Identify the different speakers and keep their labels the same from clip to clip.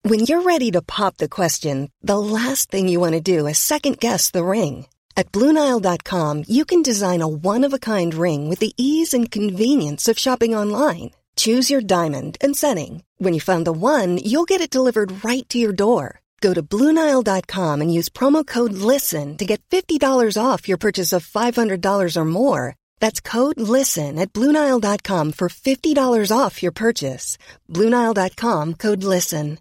Speaker 1: When you're ready to pop the question, the last thing you want to do is second-guess the ring. At BlueNile.com, you can design a one-of-a-kind ring with the ease and convenience of shopping online. Choose your diamond and setting. When you find the one, you'll get it delivered right to your door. Go to BlueNile.com and use promo code LISTEN to get $50 off your purchase of $500 or more. That's code LISTEN at BlueNile.com for $50 off your purchase. BlueNile.com, code LISTEN.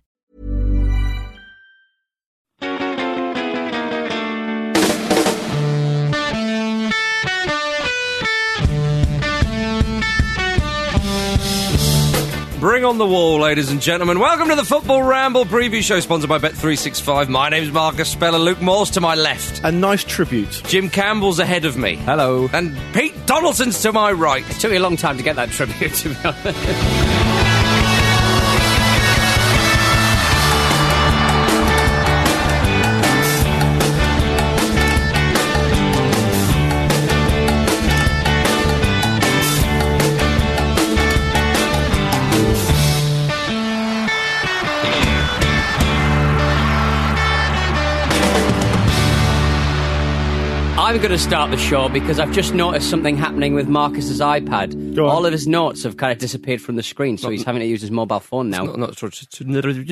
Speaker 2: Bring on the wall, ladies and gentlemen. Welcome to the Football Ramble preview show, sponsored by Bet365. My name's Marcus Speller. Luke Moore's to my left.
Speaker 3: A nice tribute.
Speaker 2: Jim Campbell's ahead of me.
Speaker 4: Hello.
Speaker 2: And Pete Donaldson's to my right.
Speaker 4: It took me a long time to get that tribute, to be honest. I'm going to start the show because I've just noticed something happening with Marcus's iPad. All of his notes have kind of disappeared from the screen, so he's having to use his mobile phone now.
Speaker 2: See,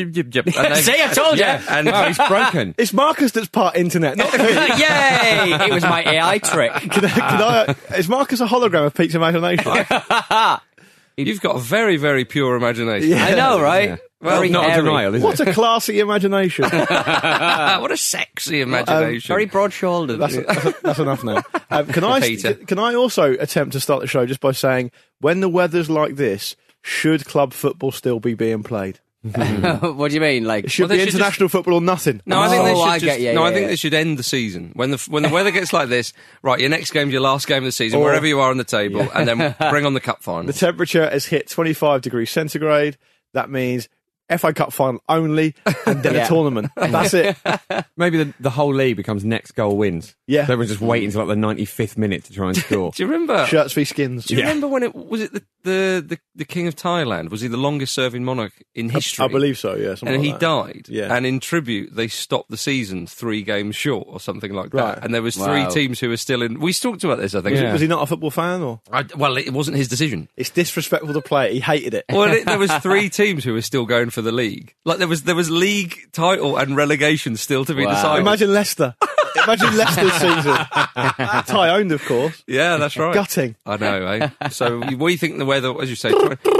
Speaker 4: I told you!
Speaker 2: And
Speaker 4: he's broken.
Speaker 3: It's Marcus that's part internet, not me.
Speaker 4: Yay! It was my AI trick.
Speaker 3: Is Marcus a hologram of Pete's imagination?
Speaker 2: You've got a very, very pure imagination.
Speaker 3: Yeah.
Speaker 4: I know, right?
Speaker 3: Yeah.
Speaker 4: Well,
Speaker 2: not
Speaker 4: hairy.
Speaker 2: a denial, is
Speaker 3: What a classy imagination.
Speaker 2: What a sexy imagination.
Speaker 4: Very broad-shouldered.
Speaker 3: That's enough now. Can I also attempt to start the show just by saying, when the weather's like this, should club football still be being played?
Speaker 4: What do you mean? Like,
Speaker 3: It should be international football or nothing.
Speaker 2: No, I think they should
Speaker 4: I get you,
Speaker 2: I think they should end the season when the weather gets like this. Right, your next game's your last game of the season, wherever you are on the table, and then bring on the cup final.
Speaker 3: The temperature has hit 25 degrees centigrade. That means FA Cup final only, and then a tournament. That's it.
Speaker 5: Maybe the whole league becomes next goal wins.
Speaker 3: Yeah.
Speaker 5: So everyone's just waiting until like the 95th minute to try and score.
Speaker 2: Do you remember?
Speaker 3: Shirts v skins.
Speaker 2: Do you remember when it was the King of Thailand? Was he the longest serving monarch in history?
Speaker 3: I believe so, yeah.
Speaker 2: And he
Speaker 3: like that.
Speaker 2: died.
Speaker 3: Yeah.
Speaker 2: And in tribute, they stopped the season 3 games short or something like that.
Speaker 3: Right.
Speaker 2: And there was 3 teams who were still in. We talked about this, I think.
Speaker 5: Yeah.
Speaker 3: Was he not a football fan? Or
Speaker 2: Well, it wasn't his decision.
Speaker 3: it's disrespectful to play it. He hated it.
Speaker 2: Well, there was 3 teams who were still going for the league. Like there was league title and relegation still to be decided.
Speaker 3: Imagine Leicester. Imagine Leicester's season. Thai owned, of course.
Speaker 2: Yeah, that's right.
Speaker 3: Gutting.
Speaker 2: I know, eh? So, what do you think the weather, as you say?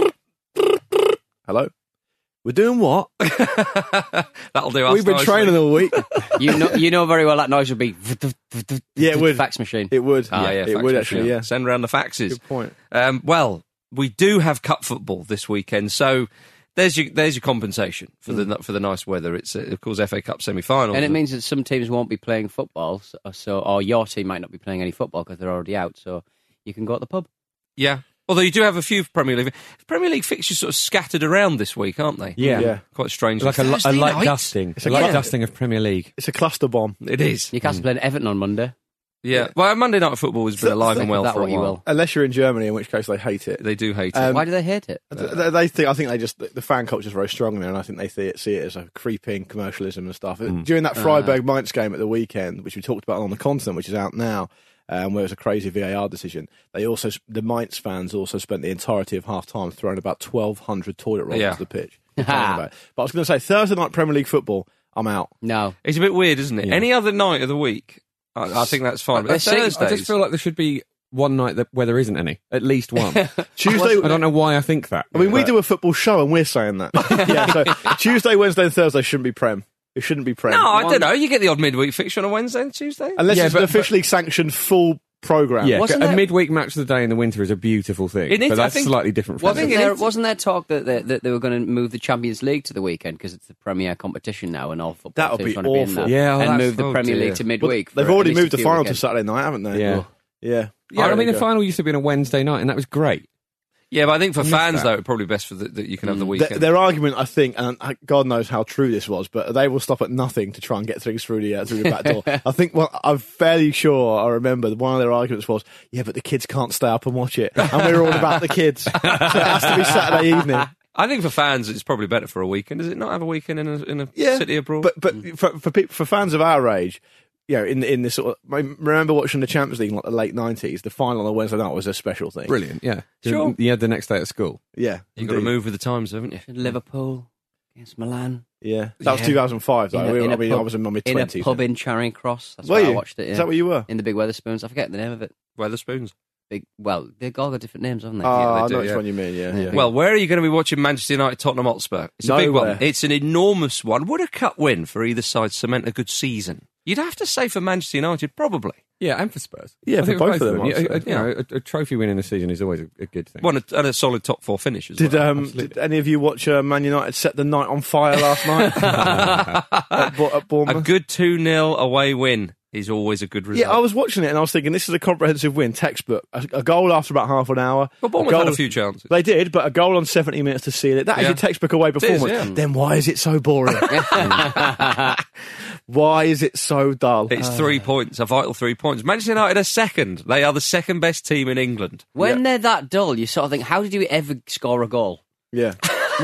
Speaker 3: Hello? We're doing what?
Speaker 2: That'll do us
Speaker 3: We've been
Speaker 2: nicely.
Speaker 3: training all week.
Speaker 4: you know very well that noise would be
Speaker 3: Yeah, it would.
Speaker 4: fax machine.
Speaker 3: It would.
Speaker 2: Ah, yeah,
Speaker 3: it
Speaker 2: fax
Speaker 3: would
Speaker 2: machine.
Speaker 3: actually, yeah.
Speaker 2: Send round the faxes.
Speaker 3: Good point.
Speaker 2: Well, we do have cup football this weekend, so there's your compensation for the nice weather. It's of course FA Cup semi-finals,
Speaker 4: And it means that some teams won't be playing football, or your team might not be playing any football because they're already out, so you can go to the pub.
Speaker 2: Yeah. Although you do have a few Premier League fixtures sort of scattered around this week, aren't they?
Speaker 3: Yeah.
Speaker 2: Quite strange.
Speaker 5: Like a
Speaker 2: Thursday
Speaker 5: light
Speaker 2: night?
Speaker 5: dusting.
Speaker 3: It's
Speaker 5: A
Speaker 3: a
Speaker 5: light
Speaker 3: yeah.
Speaker 5: dusting of Premier League.
Speaker 3: It's a cluster bomb.
Speaker 2: It is.
Speaker 4: Newcastle playing Everton on Monday.
Speaker 2: Yeah. Well, Monday Night Football has been alive and well
Speaker 4: that
Speaker 2: for a
Speaker 4: what you
Speaker 2: while.
Speaker 4: will.
Speaker 3: Unless you're in Germany, in which case they hate it.
Speaker 2: They do hate it.
Speaker 4: Why do they hate it?
Speaker 3: I think they just, the fan culture is very strong there, and I think they see it as a creeping commercialism and stuff. During that Freiburg Mainz game at the weekend, which we talked about on The Continent, which is out now, where it was a crazy VAR decision, the Mainz fans also spent the entirety of half time throwing about 1,200 toilet rolls onto the pitch. But I was going to say, Thursday night Premier League football, I'm out.
Speaker 4: No.
Speaker 2: It's a bit weird, isn't it?
Speaker 5: Yeah.
Speaker 2: Any other night of the week, I think that's fine. But Thursdays,
Speaker 5: I just feel like there should be one night where there isn't any. At least one.
Speaker 3: Tuesday.
Speaker 5: I don't know why I think that.
Speaker 3: I mean, we do a football show and we're saying that. Yeah, so Tuesday, Wednesday, and Thursday shouldn't be Prem. It shouldn't be Prem.
Speaker 2: No, I don't know. You get the odd midweek fixture on a Wednesday and Tuesday.
Speaker 3: Unless
Speaker 5: Yeah,
Speaker 3: it's an officially sanctioned full programme.
Speaker 5: Yeah,
Speaker 4: Wasn't
Speaker 5: a
Speaker 4: there-
Speaker 5: midweek match of the day in the winter is a beautiful thing.
Speaker 2: It is,
Speaker 5: but
Speaker 2: I
Speaker 5: that's
Speaker 2: think-
Speaker 5: slightly different from
Speaker 4: Wasn't there talk that they were going to move the Champions League to the weekend because it's the premier competition now and all football
Speaker 3: That would
Speaker 4: teams
Speaker 3: be
Speaker 4: want to be in
Speaker 3: awful.
Speaker 4: that.
Speaker 5: Yeah,
Speaker 4: and
Speaker 5: that's-
Speaker 4: move the
Speaker 2: oh
Speaker 4: Premier
Speaker 2: dear.
Speaker 4: League to
Speaker 3: Well,
Speaker 4: midweek.
Speaker 3: they've
Speaker 4: for
Speaker 3: already
Speaker 4: at least
Speaker 3: moved
Speaker 4: a
Speaker 3: the
Speaker 4: few
Speaker 3: final to
Speaker 4: weekends.
Speaker 3: Saturday night, haven't they?
Speaker 5: Yeah.
Speaker 3: Yeah.
Speaker 5: I mean, the final used to be on a Wednesday night, and that was great.
Speaker 2: Yeah, but I think for fans,
Speaker 5: that.
Speaker 2: though, it's probably best that you can have the weekend.
Speaker 3: Their argument, I think, and God knows how true this was, but they will stop at nothing to try and get things through the back door. I think, I'm fairly sure I remember one of their arguments was, yeah, but the kids can't stay up and watch it. And we were all about the kids. So it has to be Saturday evening.
Speaker 2: I think for fans, it's probably better for a weekend. Does it not have a weekend in a city abroad?
Speaker 3: But for fans of our age, in this sort of, I remember watching the Champions League in like the late 90s. The final on a Wednesday night was a special thing.
Speaker 5: Brilliant, yeah.
Speaker 2: Sure.
Speaker 5: You had the next day at school.
Speaker 3: Yeah,
Speaker 2: You've got to move with the times, haven't you?
Speaker 4: Liverpool against Milan.
Speaker 3: Yeah, that was 2005 though. I was in my mid-20s.
Speaker 4: In a pub in Charing Cross. That's
Speaker 3: Were
Speaker 4: where I
Speaker 3: you?
Speaker 4: watched it. Yeah.
Speaker 3: Is that where you were?
Speaker 4: In the Big Weatherspoons. I forget the name of it.
Speaker 2: Weatherspoons.
Speaker 4: They've all got different names, haven't they?
Speaker 3: I
Speaker 2: do,
Speaker 3: know which one you mean, yeah.
Speaker 2: Well, where are you going to be watching Manchester United Tottenham Hotspur? It's a big
Speaker 3: Nowhere.
Speaker 2: one. It's an enormous one. Would a cup win for either side cement a good season? You'd have to say for Manchester United, probably.
Speaker 5: Yeah, and for Spurs.
Speaker 3: Yeah,
Speaker 5: I
Speaker 3: for
Speaker 5: think
Speaker 3: both of them.
Speaker 5: A trophy win in a season is always a good thing.
Speaker 2: Well, and a solid top four finish as
Speaker 3: Did
Speaker 2: well.
Speaker 3: did any of you watch Man United set the night on fire last night at Bournemouth?
Speaker 2: A good 2-0 away win is always a good result.
Speaker 3: Yeah, I was watching it and I was thinking, this is a comprehensive win, textbook. A goal after about half an hour.
Speaker 2: Well, Bournemouth had a few chances.
Speaker 3: They did, but a goal on 70 minutes to seal it. That is your textbook away performance.
Speaker 2: yeah.
Speaker 3: Then why is it so boring? Why is it so dull?
Speaker 2: It's 3 points, a vital 3 points. Manchester United are second. They are the second best team in England.
Speaker 4: When they're that dull, you sort of think, how did you ever score a goal?
Speaker 3: Yeah.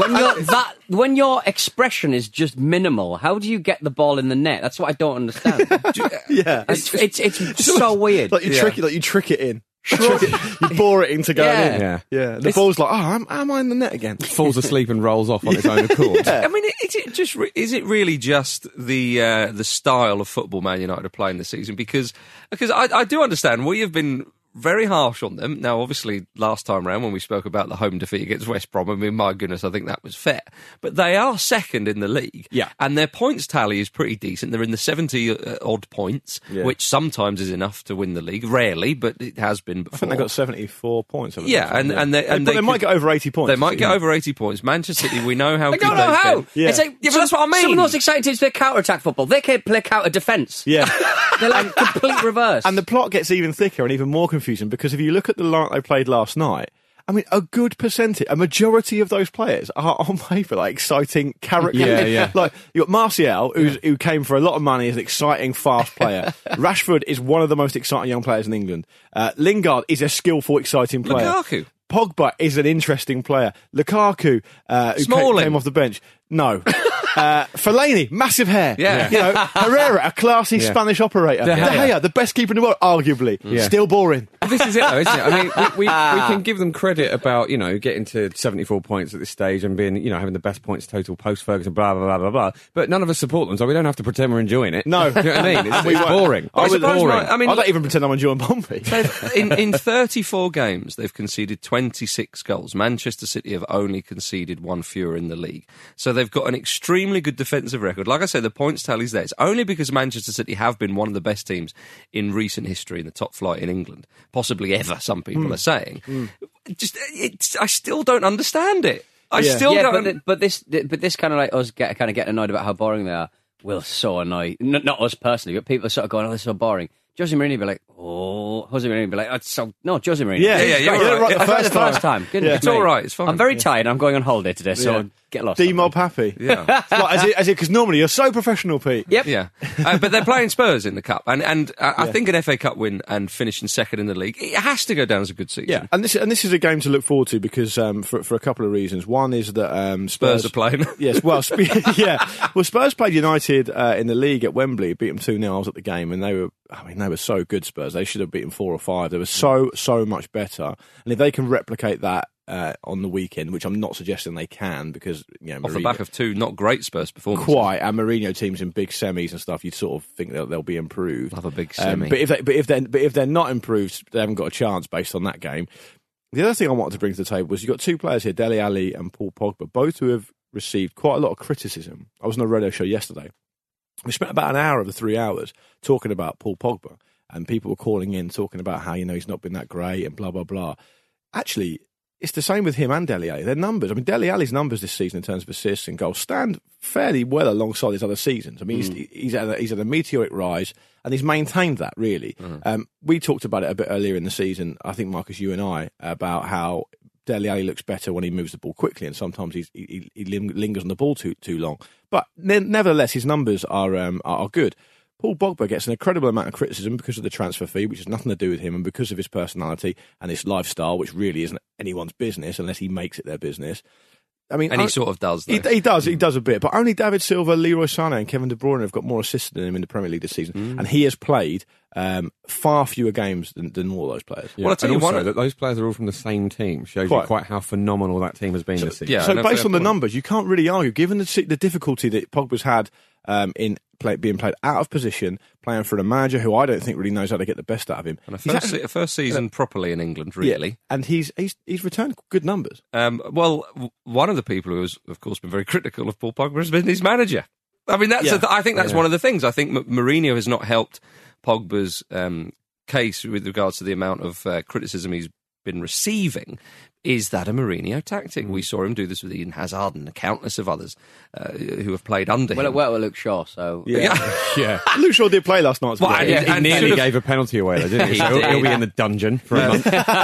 Speaker 4: When your expression is just minimal, how do you get the ball in the net? That's what I don't understand.
Speaker 3: Yeah.
Speaker 4: It's so weird.
Speaker 3: Like you trick it in. You bore it into going in.
Speaker 5: Yeah.
Speaker 3: The ball's like, am I in the net again?
Speaker 5: Falls asleep and rolls off on its own accord.
Speaker 2: I mean, is it really just the style of football Man United are playing this season? Because I do understand we have been very harsh on them. Now, obviously, last time round when we spoke about the home defeat against West Brom, I mean, my goodness, I think that was fair. But they are second in the league.
Speaker 5: Yeah.
Speaker 2: And their points tally is pretty decent. They're in the 70-odd points, which sometimes is enough to win the league. Rarely, but it has been before.
Speaker 3: I think they got 74 points.
Speaker 2: They
Speaker 3: might get over 80 points.
Speaker 2: They might get over 80 points. Manchester City, we know how
Speaker 4: I
Speaker 2: good
Speaker 4: don't know
Speaker 2: they've
Speaker 4: how.
Speaker 2: been.
Speaker 3: Yeah.
Speaker 4: It's like,
Speaker 2: Yeah, but that's what I mean.
Speaker 4: Some of the most exciting teams play counter-attack football. They can't play counter-defence.
Speaker 3: Yeah.
Speaker 4: They're like complete reverse.
Speaker 3: And the plot gets even thicker and even more confusing because if you look at the line they played last night, I mean, a good percentage, a majority of those players are on paper like exciting characters.
Speaker 5: Yeah.
Speaker 3: Like you got Martial, who came for a lot of money as an exciting, fast player. Rashford is one of the most exciting young players in England. Lingard is a skillful, exciting player.
Speaker 2: Lukaku.
Speaker 3: Pogba is an interesting player. Lukaku, who came off the bench. No. Fellaini, massive hair.
Speaker 2: Yeah.
Speaker 3: You know, Herrera, a classy Spanish operator. De Gea, the best keeper in the world, arguably.
Speaker 5: Yeah.
Speaker 3: Still boring.
Speaker 5: This is it, though, isn't it? I mean, we can give them credit about, getting to 74 points at this stage and being, having the best points total post-Ferguson, blah, blah, blah, blah, blah. But none of us support them, so we don't have to pretend we're enjoying it.
Speaker 3: No.
Speaker 5: Do you know what I mean? It's boring.
Speaker 3: I was
Speaker 5: boring.
Speaker 2: I mean,
Speaker 3: I don't even pretend I'm enjoying Pompey.
Speaker 2: in 34 games, they've conceded 26 goals. Manchester City have only conceded one fewer in the league. So they've got an extremely good defensive record. Like I said, the points tally's there. It's only because Manchester City have been one of the best teams in recent history in the top flight in England. Possibly ever, some people are saying. I still don't understand it. I still don't.
Speaker 4: But this kind of like us getting annoyed about how boring they are. We're so annoyed. Not us personally, but people are sort of going, "Oh, they're so boring." Jose Mourinho be like, Jose Mourinho be like, "Oh, it's so no, Jose Mourinho."
Speaker 2: Yeah, you're right.
Speaker 4: I tried the first time. Goodness
Speaker 2: It's
Speaker 4: me.
Speaker 2: all right. It's fine.
Speaker 4: I'm very tired. I'm going on holiday today, so get lost.
Speaker 3: D-Mob happy.
Speaker 2: Yeah.
Speaker 3: Like, because normally you're so professional, Pete.
Speaker 4: Yep.
Speaker 2: Yeah, but they're playing Spurs in the Cup, and I think an FA Cup win and finishing second in the league, it has to go down as a good season.
Speaker 3: Yeah, and this is a game to look forward to because for a couple of reasons. One is that
Speaker 2: Spurs are playing.
Speaker 3: Yes, well, well, Spurs played United in the league at Wembley, beat them 2-0. I was at the game, and they were so good. Spurs, they should have beaten 4 or 5. They were so much better, and if they can replicate that on the weekend, which I'm not suggesting they can, because
Speaker 2: off the back of 2 not great Spurs performances,
Speaker 3: and Mourinho teams in big semis and stuff, you'd sort of think they'll be improved.
Speaker 2: Have a big semi,
Speaker 3: but if they're not improved, they haven't got a chance based on that game. The other thing I wanted to bring to the table was you've got 2 players here, Dele Alli and Paul Pogba, both who have received quite a lot of criticism. I was on a radio show yesterday. We spent about an hour of the 3 hours talking about Paul Pogba, and people were calling in talking about how he's not been that great and blah blah blah. Actually, it's the same with him and Dele Alli. Their numbers, I mean, Dele Alli's numbers this season in terms of assists and goals stand fairly well alongside his other seasons. I mean, he's at a meteoric rise, and he's maintained that, really. We talked about it a bit earlier in the season, I think, Marcus, you and I, about how Dele Alli looks better when he moves the ball quickly, and sometimes he lingers on the ball too long. But nevertheless, his numbers are good. Paul Pogba gets an incredible amount of criticism because of the transfer fee, which has nothing to do with him, and because of his personality and his lifestyle, which really isn't anyone's business unless he makes it their business. I mean,
Speaker 2: And he sort of does, though.
Speaker 3: He does a bit, but only David Silva, Leroy Sané, and Kevin De Bruyne have got more assists than him in the Premier League this season, and he has played far fewer games than all those players.
Speaker 5: Yeah.
Speaker 2: Well, I'll tell
Speaker 5: and
Speaker 2: you
Speaker 5: also
Speaker 2: one,
Speaker 5: that those players are all from the same team shows you quite how phenomenal that team has been this season.
Speaker 2: yeah.
Speaker 3: So
Speaker 2: no,
Speaker 3: based
Speaker 2: fair
Speaker 3: on the
Speaker 2: point.
Speaker 3: numbers, you can't really argue, given the difficulty that Pogba's had in being played out of position, playing for a manager who I don't think really knows how to get the best out of him.
Speaker 2: And a first season properly in England, really.
Speaker 3: Yeah, and he's returned good numbers.
Speaker 2: One of the people who has, of course, been very critical of Paul Pogba has been his manager. I mean, I think that's one of the things. I think Mourinho has not helped Pogba's case with regards to the amount of criticism he's been receiving. Is that a Mourinho tactic? We saw him do this with Eden Hazard and countless of others who have played under him.
Speaker 4: Well, it worked with Luke Shaw, so...
Speaker 5: Yeah.
Speaker 3: Luke Shaw did play last night.
Speaker 2: Well,
Speaker 5: He nearly gave a penalty away, though, didn't he? So he'll be in the dungeon for a month.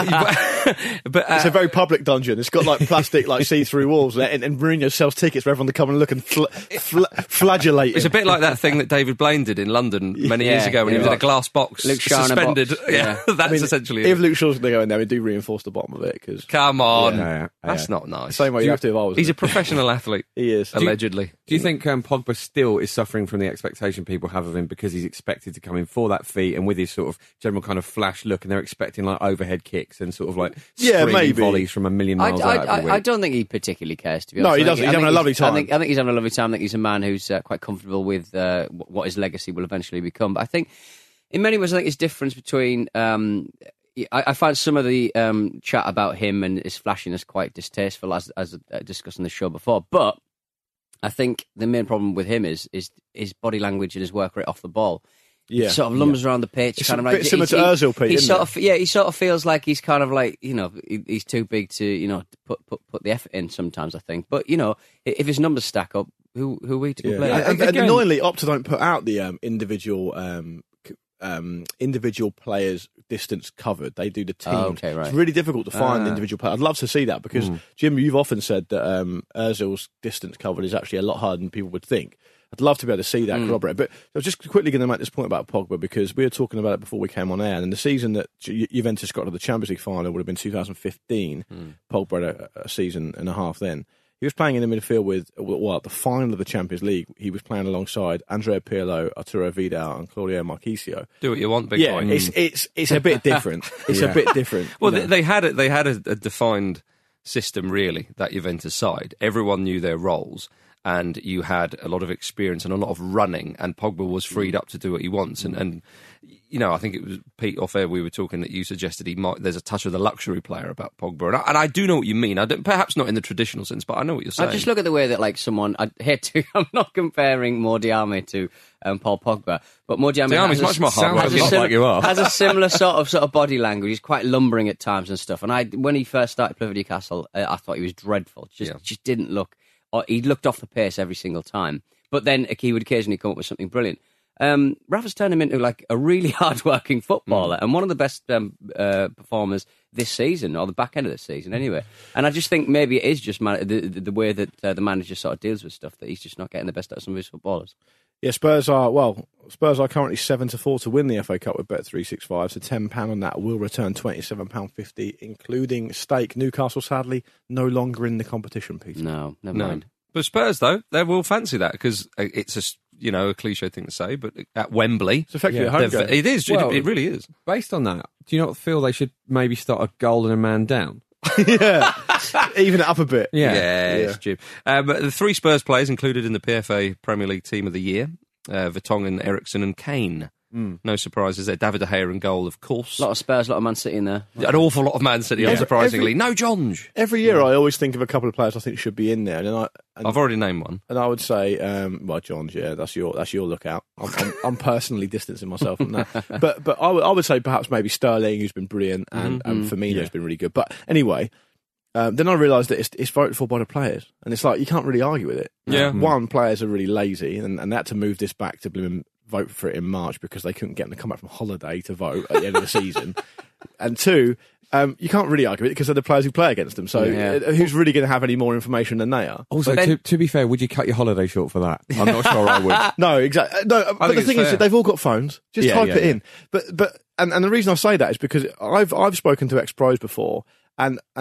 Speaker 2: But
Speaker 3: it's a very public dungeon. It's got like plastic, like see-through walls, and Mourinho sells tickets for everyone to come and look and flagellate him.
Speaker 2: it's a bit like that thing that David Blaine did in London many years ago when he was in a glass box,
Speaker 4: Luke Shaw in a
Speaker 2: suspended.
Speaker 4: box.
Speaker 2: Yeah, that's essentially
Speaker 3: If
Speaker 2: it.
Speaker 3: Luke Shaw's going to go in there, we do reinforce the bottom of it because
Speaker 2: Come on,
Speaker 5: Yeah.
Speaker 2: that's not nice.
Speaker 3: same way you have to if I was.
Speaker 2: He's a professional athlete.
Speaker 3: He is.
Speaker 2: Allegedly.
Speaker 5: Do you think Pogba still is suffering from the expectation people have of him because he's expected to come in for that feat and with his sort of general kind of flash look, and they're expecting like overhead kicks and sort of like screaming volleys from a million miles out every week?
Speaker 4: I don't think he particularly cares, to be
Speaker 3: No,
Speaker 4: honest.
Speaker 3: he doesn't. He's having a lovely time.
Speaker 4: I think he's having a lovely time. I think he's a man who's quite comfortable with what his legacy will eventually become. But I think, in many ways, I think it's difference between... I find some of the chat about him and his flashiness quite distasteful, as discussed on the show before. But I think the main problem with him is his body language and his work rate off the ball.
Speaker 3: Yeah.
Speaker 4: He sort of lumbers around the pitch,
Speaker 3: It's
Speaker 4: kind of
Speaker 3: a
Speaker 4: like
Speaker 3: bit similar to Ozil, Pete,
Speaker 4: He
Speaker 3: isn't
Speaker 4: sort
Speaker 3: it?
Speaker 4: he sort of feels like he's kind of like, you know, he's too big to put the effort in sometimes. I think, but you know, if his numbers stack up, who are we to complain?
Speaker 3: And annoyingly, Opta don't put out the individual players' distance covered. They do the team.
Speaker 4: Oh, okay, right.
Speaker 3: It's really difficult to find individual players. I'd love to see that because, Jim, you've often said that Ozil's distance covered is actually a lot harder than people would think. I'd love to be able to see that corroborated. But I was just quickly going to make this point about Pogba because we were talking about it before we came on air. And the season that Juventus got to the Champions League final would have been 2015. Pogba had a season and a half then. He was playing in the midfield with, the final of the Champions League. He was playing alongside Andrea Pirlo, Arturo Vidal, and Claudio Marchisio.
Speaker 2: Do what you want, big boy.
Speaker 3: It's a bit different. It's a bit different.
Speaker 2: Well, they had a defined system, really, that Juventus side. Everyone knew their roles, and you had a lot of experience and a lot of running, and Pogba was freed up to do what he wants. And you know, I think it was Pete off air we were talking that you suggested there's a touch of the luxury player about Pogba, and I do know what you mean. Perhaps not in the traditional sense, but I know what you're saying.
Speaker 4: I just look at the way that I'm not comparing Mordiame to Paul Pogba, but Mordiame
Speaker 2: is much more hard.
Speaker 4: Has a similar sort of body language. He's quite lumbering at times and stuff. And when he first started playing for Newcastle, I thought he was dreadful. Just didn't look. Or he looked off the pace every single time. But then he would occasionally come up with something brilliant. Rafa's turned him into like a really hard-working footballer and one of the best performers this season, or the back end of this season anyway. And I just think maybe it is just the way that the manager sort of deals with stuff, that he's just not getting the best out of some of his footballers.
Speaker 3: Yeah, Spurs are currently 7-4 to win the FA Cup with Bet365, so £10 on that will return £27.50, including stake. Newcastle, sadly, no longer in the competition, Peter.
Speaker 4: No, never mind.
Speaker 2: But Spurs, though, they will fancy that because it's a cliche thing to say, but at Wembley,
Speaker 3: It's effectively a home game.
Speaker 2: It is.
Speaker 5: Well,
Speaker 2: it really is.
Speaker 5: Based on that, do you not feel they should maybe start a goal and a man down?
Speaker 3: Yeah, even it up a bit.
Speaker 2: It's Jim. But the three Spurs players included in the PFA Premier League Team of the Year: Vertonghen, Eriksson, and Kane. No surprises there. David De Gea in goal, of course.
Speaker 4: A lot of Spurs, a lot of Man City in there.
Speaker 2: An awful lot of Man City, unsurprisingly. No Jonge.
Speaker 3: Every year, I always think of a couple of players I think should be in there, and
Speaker 2: I've already named one.
Speaker 3: And I would say, John, that's your lookout. I'm personally distancing myself from that. But I would say perhaps maybe Sterling, who's been brilliant, and Firmino's been really good. But anyway, then I realised that it's voted for by the players, and it's like you can't really argue with it.
Speaker 2: Yeah.
Speaker 3: One, players are really lazy, and they had to move this back to vote for it in March because they couldn't get them to come back from holiday to vote at the end of the season. And two, you can't really argue it because they're the players who play against them. So who's really going to have any more information than they are?
Speaker 5: Also, to be fair, would you cut your holiday short for that? I'm not sure I would.
Speaker 3: No, exactly. No, but the thing is, they've all got phones. Just type it in. But the reason I say that is because I've spoken to ex-pros before, and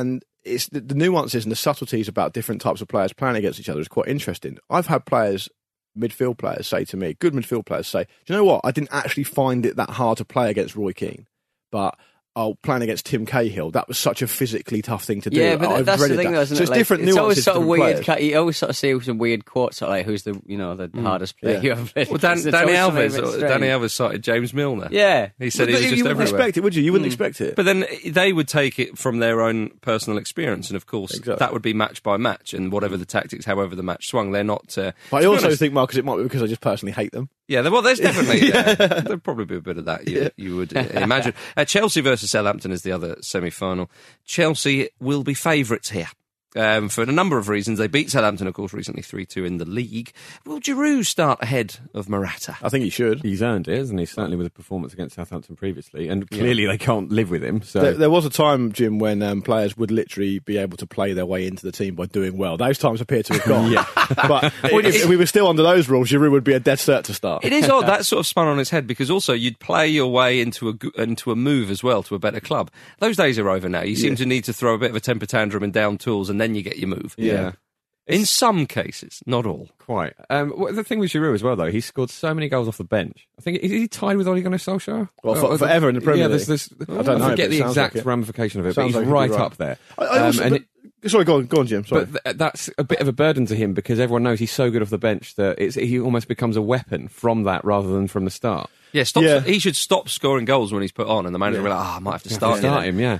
Speaker 3: it's the nuances and the subtleties about different types of players playing against each other is quite interesting. I've had midfield players say to me, good midfield players say, do you know what? I didn't actually find it that hard to play against Roy Keane, but playing against Tim Cahill, that was such a physically tough thing to do.
Speaker 4: Yeah, but that's the thing, though, isn't it?
Speaker 3: So it's different nuances.
Speaker 4: It's always sort of weird.
Speaker 3: Players.
Speaker 4: You always sort of see some weird quotes, sort of like who's the hardest player you ever played.
Speaker 2: Well, Danny Alves cited James Milner.
Speaker 4: Yeah,
Speaker 2: he said he was just
Speaker 3: you
Speaker 2: everywhere.
Speaker 3: Wouldn't expect it, would you? You wouldn't expect it.
Speaker 2: But then they would take it from their own personal experience, and of course that would be match by match, and whatever the tactics, however the match swung, they're not.
Speaker 3: But I also think, Marcus, it might be because I just personally hate them.
Speaker 2: Yeah, well, there's definitely there'd probably be a bit of that. You would imagine. Chelsea versus Southampton is the other semi-final. Chelsea will be favourites here. For a number of reasons. They beat Southampton, of course, recently 3-2 in the league. Will Giroud start ahead of Morata?
Speaker 3: I think he should.
Speaker 5: He's earned it, hasn't he? Certainly with a performance against Southampton previously. And clearly they can't live with him. So
Speaker 3: There was a time, Jim, when players would literally be able to play their way into the team by doing well. Those times appear to have gone. But if we were still under those rules, Giroud would be a dead cert to start.
Speaker 2: It is odd. That sort of spun on its head because also you'd play your way into a move as well to a better club. Those days are over now. You seem to need to throw a bit of a temper tantrum and down tools and then you get your move.
Speaker 3: Yeah.
Speaker 2: In some cases, not all.
Speaker 5: Quite. The thing with Giroud as well, though, he scored so many goals off the bench. I think, is he tied with Ole Gunnar Solskjaer?
Speaker 3: Well, forever in the Premier League.
Speaker 5: I don't know. I forget the exact ramification of it, but he's right up there.
Speaker 3: Sorry, go on, Jim. Sorry.
Speaker 5: But that's a bit of a burden to him because everyone knows he's so good off the bench that he almost becomes a weapon from that rather than from the start.
Speaker 2: Yeah, he should stop scoring goals when he's put on, and the manager will be like, I might have to start
Speaker 5: him. Yeah.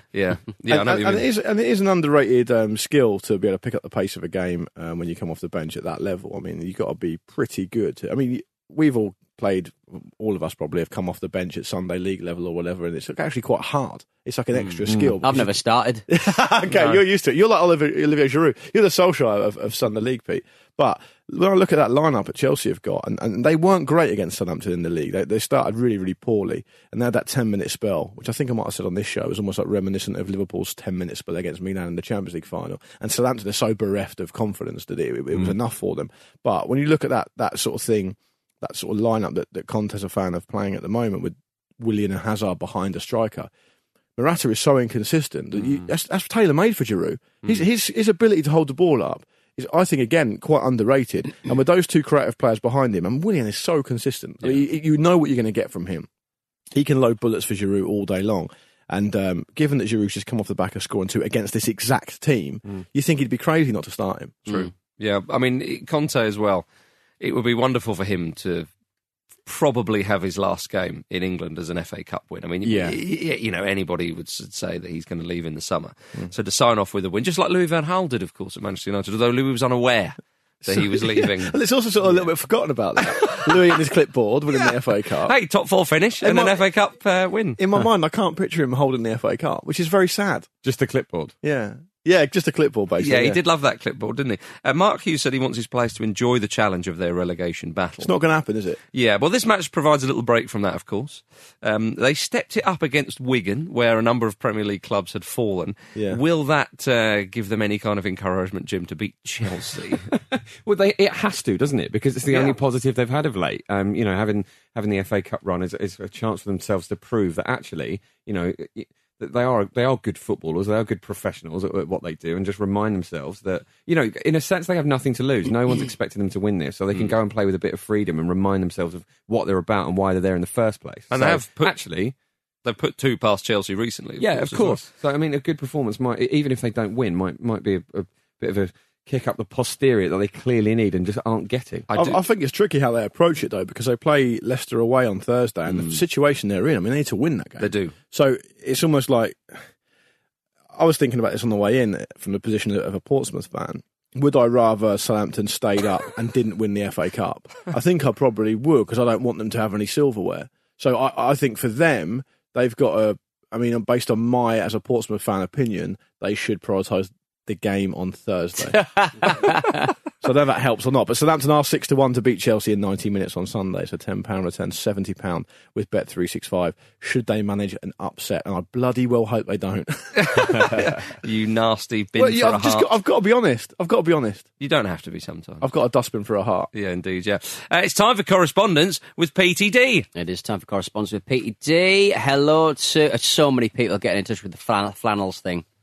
Speaker 3: I know and it is an underrated skill to be able to pick up the pace of a game when you come off the bench at that level. I mean, you've got to be pretty good. I mean, we've all played, all of us probably have come off the bench at Sunday League level or whatever, and it's actually quite hard. It's like an extra skill.
Speaker 4: I've never started.
Speaker 3: Okay, no. You're used to it. You're like Olivier Giroud. You're the Solskjaer of Sunday League, Pete. But when I look at that lineup that Chelsea have got, and they weren't great against Southampton in the league. They started really, really poorly, and they had that 10-minute spell, which I think I might have said on this show, was almost like reminiscent of Liverpool's 10-minute spell against Milan in the Champions League final. And Southampton are so bereft of confidence that it was enough for them. But when you look at that sort of thing, that sort of lineup that Conte's a fan of playing at the moment with Willian and Hazard behind a striker, Morata is so inconsistent that that's tailor-made for Giroud. His ability to hold the ball up is, I think, again, quite underrated. And with those two creative players behind him, and Willian is so consistent. I mean, you know what you're going to get from him. He can load bullets for Giroud all day long. And given that Giroud's just come off the back of scoring 2 against this exact team, you think he'd be crazy not to start him.
Speaker 2: True. Yeah, I mean, Conte as well. It would be wonderful for him to probably have his last game in England as an FA Cup win. I mean, anybody would say that he's going to leave in the summer. So to sign off with a win, just like Louis van Gaal did, of course, at Manchester United, although Louis was unaware that he was leaving.
Speaker 3: Well, it's also sort of a little bit forgotten about that. Louis and his clipboard winning the FA Cup.
Speaker 2: Hey, top 4 finish and an FA Cup win.
Speaker 3: In my mind, I can't picture him holding the FA Cup, which is very sad.
Speaker 5: Just the clipboard.
Speaker 3: Yeah, just a clipboard, basically.
Speaker 2: Yeah, he did love that clipboard, didn't he? Mark Hughes said he wants his players to enjoy the challenge of their relegation battle.
Speaker 3: It's not going to happen, is it?
Speaker 2: Yeah, well, this match provides a little break from that, of course. They stepped it up against Wigan, where a number of Premier League clubs had fallen. Yeah. Will that give them any kind of encouragement, Jim, to beat Chelsea?
Speaker 5: Well, it has to, doesn't it? Because it's the only positive they've had of late. Having the FA Cup run is a chance for themselves to prove that actually, they are good footballers, they are good professionals at what they do, and just remind themselves that, in a sense, they have nothing to lose. No one's expecting them to win this, so they can go and play with a bit of freedom and remind themselves of what they're about and why they're there in the first place.
Speaker 2: And they've put 2 past Chelsea recently.
Speaker 5: Of course. Well. So, I mean, a good performance might, even if they don't win, might be a bit of a kick up the posterior that they clearly need and just aren't getting.
Speaker 3: I think it's tricky how they approach it, though, because they play Leicester away on Thursday, and the situation they're in, I mean, they need to win that game.
Speaker 2: They do.
Speaker 3: So it's almost like, I was thinking about this on the way in from the position of a Portsmouth fan. Would I rather Southampton stayed up and didn't win the FA Cup? I think I probably would, because I don't want them to have any silverware. So I think for them, they've got based on my, as a Portsmouth fan, opinion, they should prioritise the game on Thursday. So I don't know if that helps or not. But Southampton are 6-1 to beat Chelsea in 90 minutes on Sunday. So £10 returns £70 with Bet365. Should they manage an upset? And I bloody well hope they don't.
Speaker 2: You nasty bin for a heart.
Speaker 3: I've got to be honest.
Speaker 2: You don't have to be sometimes.
Speaker 3: I've got a dustbin for a heart.
Speaker 2: Yeah, indeed, yeah. It's time for correspondence with PTD.
Speaker 4: It is time for correspondence with PTD. Hello to so many people getting in touch with the flannels thing.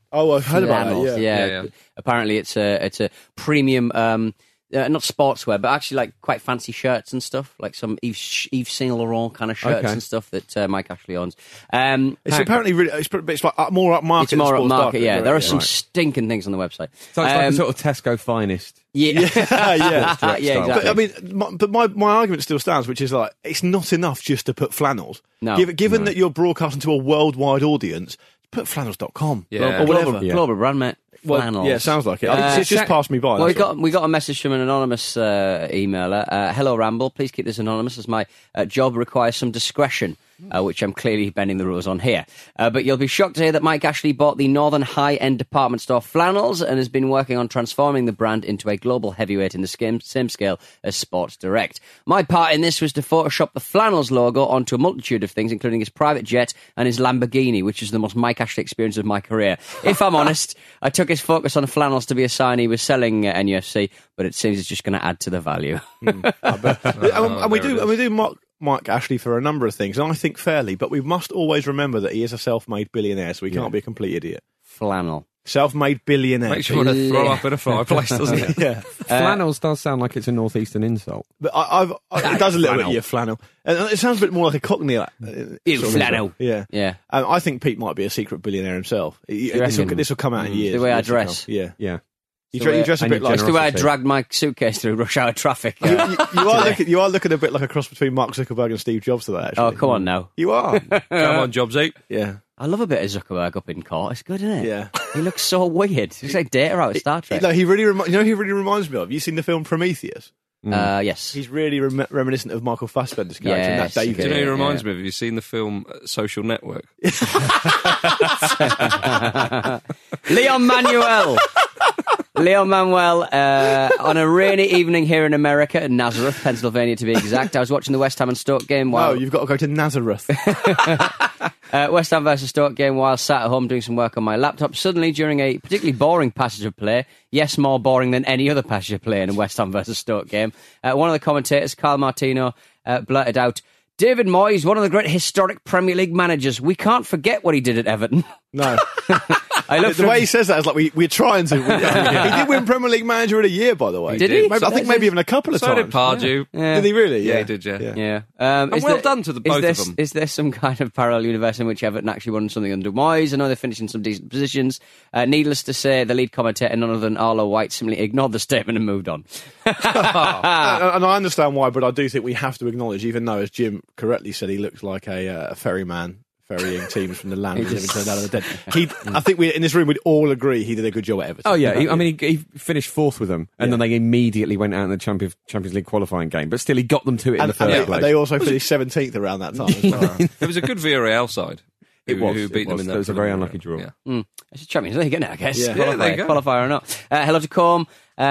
Speaker 3: Oh, I've heard about
Speaker 4: flannels.
Speaker 3: it.
Speaker 4: Yeah. Apparently, it's a premium. Not sportswear, but actually like quite fancy shirts and stuff, like some Yves Saint Laurent kind of shirts and stuff that Mike Ashley owns.
Speaker 3: It's apparently really, it's like more upmarket.
Speaker 4: It's more upmarket, yeah.
Speaker 3: Right?
Speaker 4: There are some stinking things on the website.
Speaker 5: So it's like a sort of Tesco finest.
Speaker 3: Yeah.
Speaker 4: Exactly.
Speaker 3: But I mean, my argument still stands, which is like it's not enough just to put flannels.
Speaker 4: No.
Speaker 3: Given that you're broadcasting to a worldwide audience, put flannels.com
Speaker 2: Yeah.
Speaker 3: or whatever.
Speaker 4: Global brand, mate. Flannels.
Speaker 3: Yeah, sounds like it. It's just passed me by.
Speaker 4: Well, we got a message from an anonymous emailer. Hello, Ramble. Please keep this anonymous as my job requires some discretion, which I'm clearly bending the rules on here. But you'll be shocked to hear that Mike Ashley bought the Northern high-end department store Flannels and has been working on transforming the brand into a global heavyweight in the same scale as Sports Direct. My part in this was to Photoshop the Flannels logo onto a multitude of things, including his private jet and his Lamborghini, which is the most Mike Ashley experience of my career. If I'm honest, I took his focus on Flannels to be a sign he was selling NUFC, but it seems it's just going to add to the value.
Speaker 3: And we do mock Mike Ashley for a number of things, and I think fairly, but we must always remember that he is a self-made billionaire, so he can't be a complete idiot.
Speaker 4: Flannel.
Speaker 3: Self-made billionaire.
Speaker 2: Makes you want to throw up in a fireplace, doesn't it?
Speaker 3: Yeah.
Speaker 5: Flannels does sound like it's a northeastern insult.
Speaker 3: But it does a little bit, yeah, flannel. And it sounds a bit more like a Cockney.
Speaker 4: Flannel.
Speaker 3: Yeah.
Speaker 4: Yeah.
Speaker 3: I think Pete might be a secret billionaire himself. This will come out in years.
Speaker 4: The way I dress.
Speaker 3: Yeah.
Speaker 5: Yeah.
Speaker 3: You dress a bit like...
Speaker 4: It's the way I dragged my suitcase through rush hour traffic.
Speaker 3: You are looking a bit like a cross between Mark Zuckerberg and Steve Jobs today, actually.
Speaker 4: Oh, come on now.
Speaker 3: You are.
Speaker 2: Come on, Jobsy.
Speaker 3: Yeah.
Speaker 4: I love a bit of Zuckerberg up in court. It's good, isn't it?
Speaker 3: Yeah.
Speaker 4: He looks so weird. He looks like Data out of Star Trek.
Speaker 3: He really reminds me of? Have you seen the film Prometheus?
Speaker 4: Yes.
Speaker 3: He's really reminiscent of Michael Fassbender's character.
Speaker 4: Yes,
Speaker 3: That Dave.
Speaker 2: Do you know who he reminds me of? Have you seen the film Social Network?
Speaker 4: Leon Manuel, on a rainy evening here in America, in Nazareth, Pennsylvania to be exact. I was watching the West Ham and Stoke game while...
Speaker 3: No, you've got to go to Nazareth.
Speaker 4: West Ham versus Stoke game while sat at home doing some work on my laptop. Suddenly, during a particularly boring passage of play, yes, more boring than any other passage of play in a West Ham versus Stoke game, one of the commentators, Carl Martino, blurted out, "David Moyes, one of the great historic Premier League managers. We can't forget what he did at Everton."
Speaker 3: No. The way he says that is like we're trying to. He did win Premier League Manager of the Year, by the way.
Speaker 4: Did he?
Speaker 3: I think maybe even a couple of
Speaker 2: So
Speaker 3: times.
Speaker 2: did Pardew.
Speaker 4: Yeah.
Speaker 3: Did he really?
Speaker 2: Yeah, he did, yeah.
Speaker 4: Yeah.
Speaker 2: And well done to both of them.
Speaker 4: Is there some kind of parallel universe in which Everton actually won something under Moyes? I know they finished in some decent positions. Needless to say, the lead commentator, none other than Arlo White, simply ignored the statement and moved on.
Speaker 3: And I understand why, but I do think we have to acknowledge, even though, as Jim correctly said, he looks like a ferryman ferrying teams from the land and living turned out of the dead. I think in this room we'd all agree he did a good job at Everton.
Speaker 5: Oh yeah, he finished fourth with them, and then they immediately went out in the Champions League qualifying game. But still, he got them to it in the first place.
Speaker 3: They also finished 17th around that time as well.
Speaker 2: It was a good Villarreal side. Who beat them in that.
Speaker 5: It was a very unlucky draw.
Speaker 2: Yeah.
Speaker 4: It's a Champions League, isn't it, I guess?
Speaker 3: Yeah.
Speaker 2: There you go.
Speaker 4: Qualifier or not. Hello to Combe.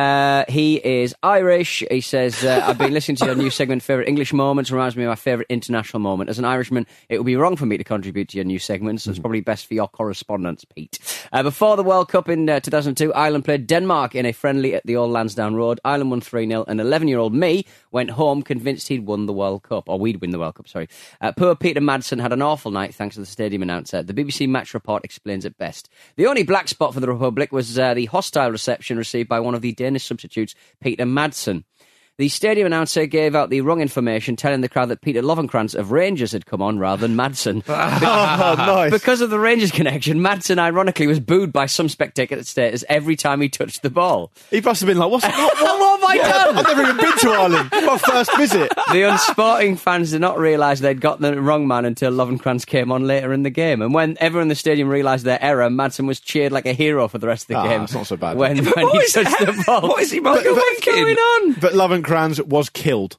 Speaker 4: He is Irish. He says, I've been listening to your new segment, Favourite English Moments. Reminds me of my favourite international moment. As an Irishman, it would be wrong for me to contribute to your new segment, so it's probably best for your correspondence, Pete. Before the World Cup in 2002, Ireland played Denmark in a friendly at the Old Lansdowne Road. Ireland won 3-0, and 11-year-old me went home convinced he'd won the World Cup, or we'd win the World Cup, sorry. Poor Peter Madsen had an awful night thanks to the stadium announcer. The BBC Match Report explains it best. The only black spot for the Republic was the hostile reception received by one of the Danish substitutes, Peter Madsen. The stadium announcer gave out the wrong information, telling the crowd that Peter Lovenkrands of Rangers had come on rather than Madsen.
Speaker 3: Nice.
Speaker 4: Because of the Rangers connection, Madsen ironically was booed by some spectators every time he touched the ball.
Speaker 3: He must have been like, what have
Speaker 4: I done?
Speaker 3: I've never even been to Ireland. My first visit.
Speaker 4: The unsporting fans did not realise they'd got the wrong man until Lovenkrands came on later in the game. And when everyone in the stadium realised their error, Madsen was cheered like a hero for the rest of the game.
Speaker 3: It's not so bad.
Speaker 4: When he touched the ball.
Speaker 2: What is he
Speaker 4: What's going on?
Speaker 3: But Lovenkrands was killed.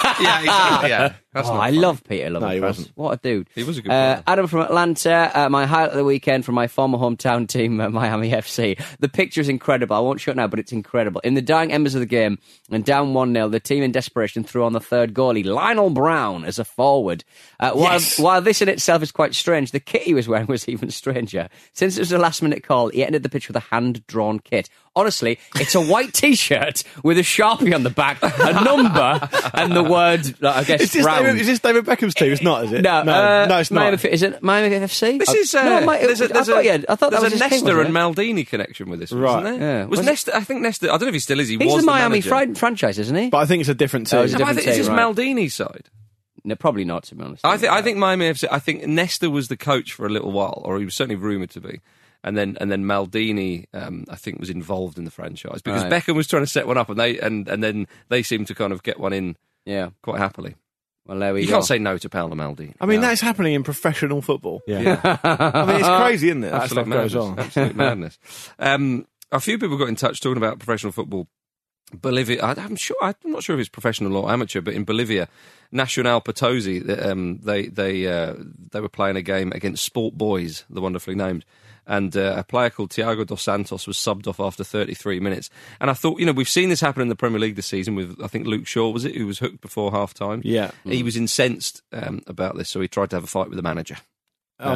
Speaker 2: Yeah.
Speaker 4: I love Peter Lovenkrands.
Speaker 3: No, he wasn't.
Speaker 4: What a dude.
Speaker 2: He was a good player.
Speaker 4: Adam from Atlanta, my highlight of the weekend from my former hometown team, Miami FC. The picture is incredible. I won't show it now, but it's incredible. In the dying embers of the game, and down 1-0, the team in desperation threw on the third goalie, Lionel Brown, as a forward. While this in itself is quite strange, the kit he was wearing was even stranger. Since it was a last-minute call, he entered the pitch with a hand-drawn kit. Honestly, it's a white T-shirt with a Sharpie on the back, a number, and the word, I guess, Brown.
Speaker 3: Is this David Beckham's team? It's not, is it?
Speaker 4: No,
Speaker 3: it's not.
Speaker 4: Is it Miami FC?
Speaker 2: This is.
Speaker 4: I thought that was
Speaker 2: a
Speaker 4: his
Speaker 2: Nesta
Speaker 4: team,
Speaker 2: and Maldini connection with this,
Speaker 3: Right.
Speaker 2: wasn't there?
Speaker 4: Yeah.
Speaker 2: Was Nesta? I think Nesta. I don't know if he still is.
Speaker 4: He's
Speaker 2: was
Speaker 4: the Miami
Speaker 2: manager.
Speaker 4: franchise, isn't he?
Speaker 3: But I think it's a different team.
Speaker 4: it's a different
Speaker 2: I think it's just
Speaker 4: team, right.
Speaker 2: Maldini's side.
Speaker 4: No, probably not, to be honest.
Speaker 2: I think Miami FC. I think Nesta was the coach for a little while, or he was certainly rumoured to be. And then Maldini, I think, was involved in the franchise because
Speaker 4: Right.
Speaker 2: Beckham was trying to set one up, and then they seemed to kind of get one in quite happily.
Speaker 4: Well, there we
Speaker 2: You
Speaker 4: go.
Speaker 2: can't say no to Paolo Maldini.
Speaker 3: I mean, that's happening in professional football.
Speaker 5: Yeah.
Speaker 3: I mean, it's crazy, isn't it? That
Speaker 2: Absolute
Speaker 3: stuff goes
Speaker 2: madness.
Speaker 3: on.
Speaker 2: Absolute madness. A few people got in touch talking about professional football. Bolivia, I'm not sure if it's professional or amateur, but in Bolivia, Nacional Potosí, they were playing a game against Sport Boys, the wonderfully named, and a player called Thiago dos Santos was subbed off after 33 minutes. And I thought, we've seen this happen in the Premier League this season with, I think, Luke Shaw, was it, who was hooked before half-time?
Speaker 3: Yeah.
Speaker 2: He was incensed about this, so he tried to have a fight with the manager.
Speaker 3: Oh.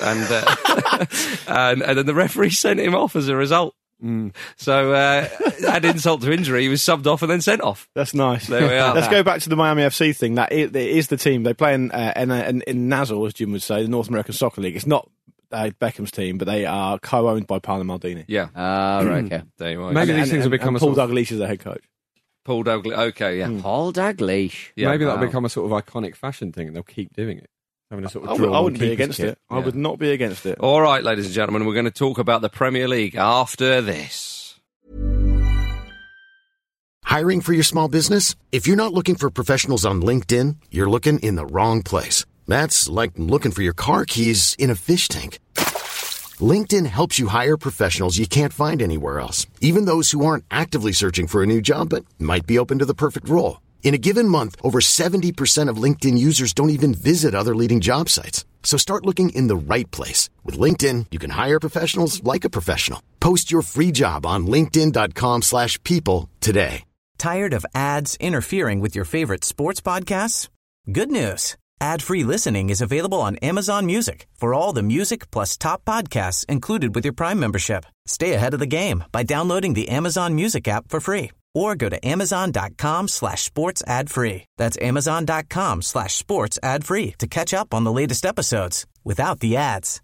Speaker 2: And then the referee sent him off as a result. So, add insult to injury, he was subbed off and then sent off.
Speaker 3: That's nice.
Speaker 2: There we are.
Speaker 3: Let's go back to the Miami FC thing. That is the team. They play in NASL, as Jim would say, the North American Soccer League. It's not Beckham's team, but they are co-owned by Paolo Maldini.
Speaker 2: Yeah.
Speaker 4: Right, okay.
Speaker 2: There you are.
Speaker 5: Maybe these things will become
Speaker 3: Paul Dalglish is their head coach.
Speaker 2: Paul Dalglish. Okay, yeah.
Speaker 4: Paul Dalglish.
Speaker 2: Yeah.
Speaker 5: Maybe that'll become a sort of iconic fashion thing and they'll keep doing it. Having a sort of
Speaker 3: I wouldn't be against it.
Speaker 2: Yeah.
Speaker 3: I would not be against it.
Speaker 2: All right, ladies and gentlemen, we're going to talk about the Premier League after this.
Speaker 6: Hiring for your small business? If you're not looking for professionals on LinkedIn, you're looking in the wrong place. That's like looking for your car keys in a fish tank. LinkedIn helps you hire professionals you can't find anywhere else, even those who aren't actively searching for a new job but might be open to the perfect role. In a given month, over 70% of LinkedIn users don't even visit other leading job sites. So start looking in the right place. With LinkedIn, you can hire professionals like a professional. Post your free job on linkedin.com/people today.
Speaker 7: Tired of ads interfering with your favorite sports podcasts? Good news. Ad-free listening is available on Amazon Music for all the music plus top podcasts included with your Prime membership. Stay ahead of the game by downloading the Amazon Music app for free or go to amazon.com/sports ad free. That's amazon.com/sports ad free to catch up on the latest episodes without the ads.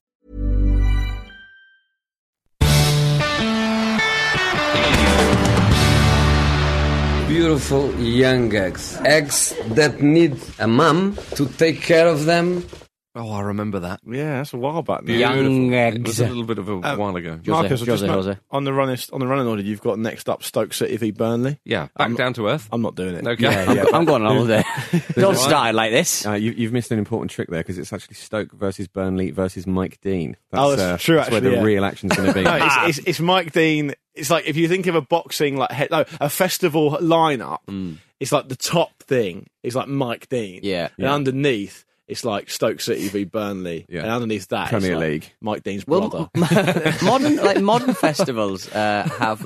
Speaker 8: Beautiful young eggs. Eggs that need a mum to take care of them.
Speaker 2: Oh, I remember that.
Speaker 3: Yeah, that's a while back now.
Speaker 4: Young
Speaker 2: It
Speaker 4: eggs.
Speaker 2: was a little bit of a while ago.
Speaker 3: Marcus,
Speaker 4: Jose.
Speaker 3: on the running order, you've got next up Stoke City v Burnley.
Speaker 2: Yeah, back down to earth.
Speaker 3: I'm not doing it.
Speaker 2: Okay.
Speaker 4: I'm going on holiday. Don't start like this.
Speaker 5: You've missed an important trick there because it's actually Stoke versus Burnley versus Mike Dean.
Speaker 3: That's true,
Speaker 5: That's where
Speaker 3: actually,
Speaker 5: the
Speaker 3: yeah.
Speaker 5: real action's going to be.
Speaker 3: No, it's Mike Dean. It's like if you think of a boxing a festival lineup. It's like the top thing is like Mike Dean.
Speaker 4: Yeah.
Speaker 3: And underneath it's like Stoke City v Burnley.
Speaker 5: Yeah.
Speaker 3: And underneath that
Speaker 5: Premier
Speaker 3: it's like
Speaker 5: League.
Speaker 3: Mike Dean's brother.
Speaker 4: modern festivals have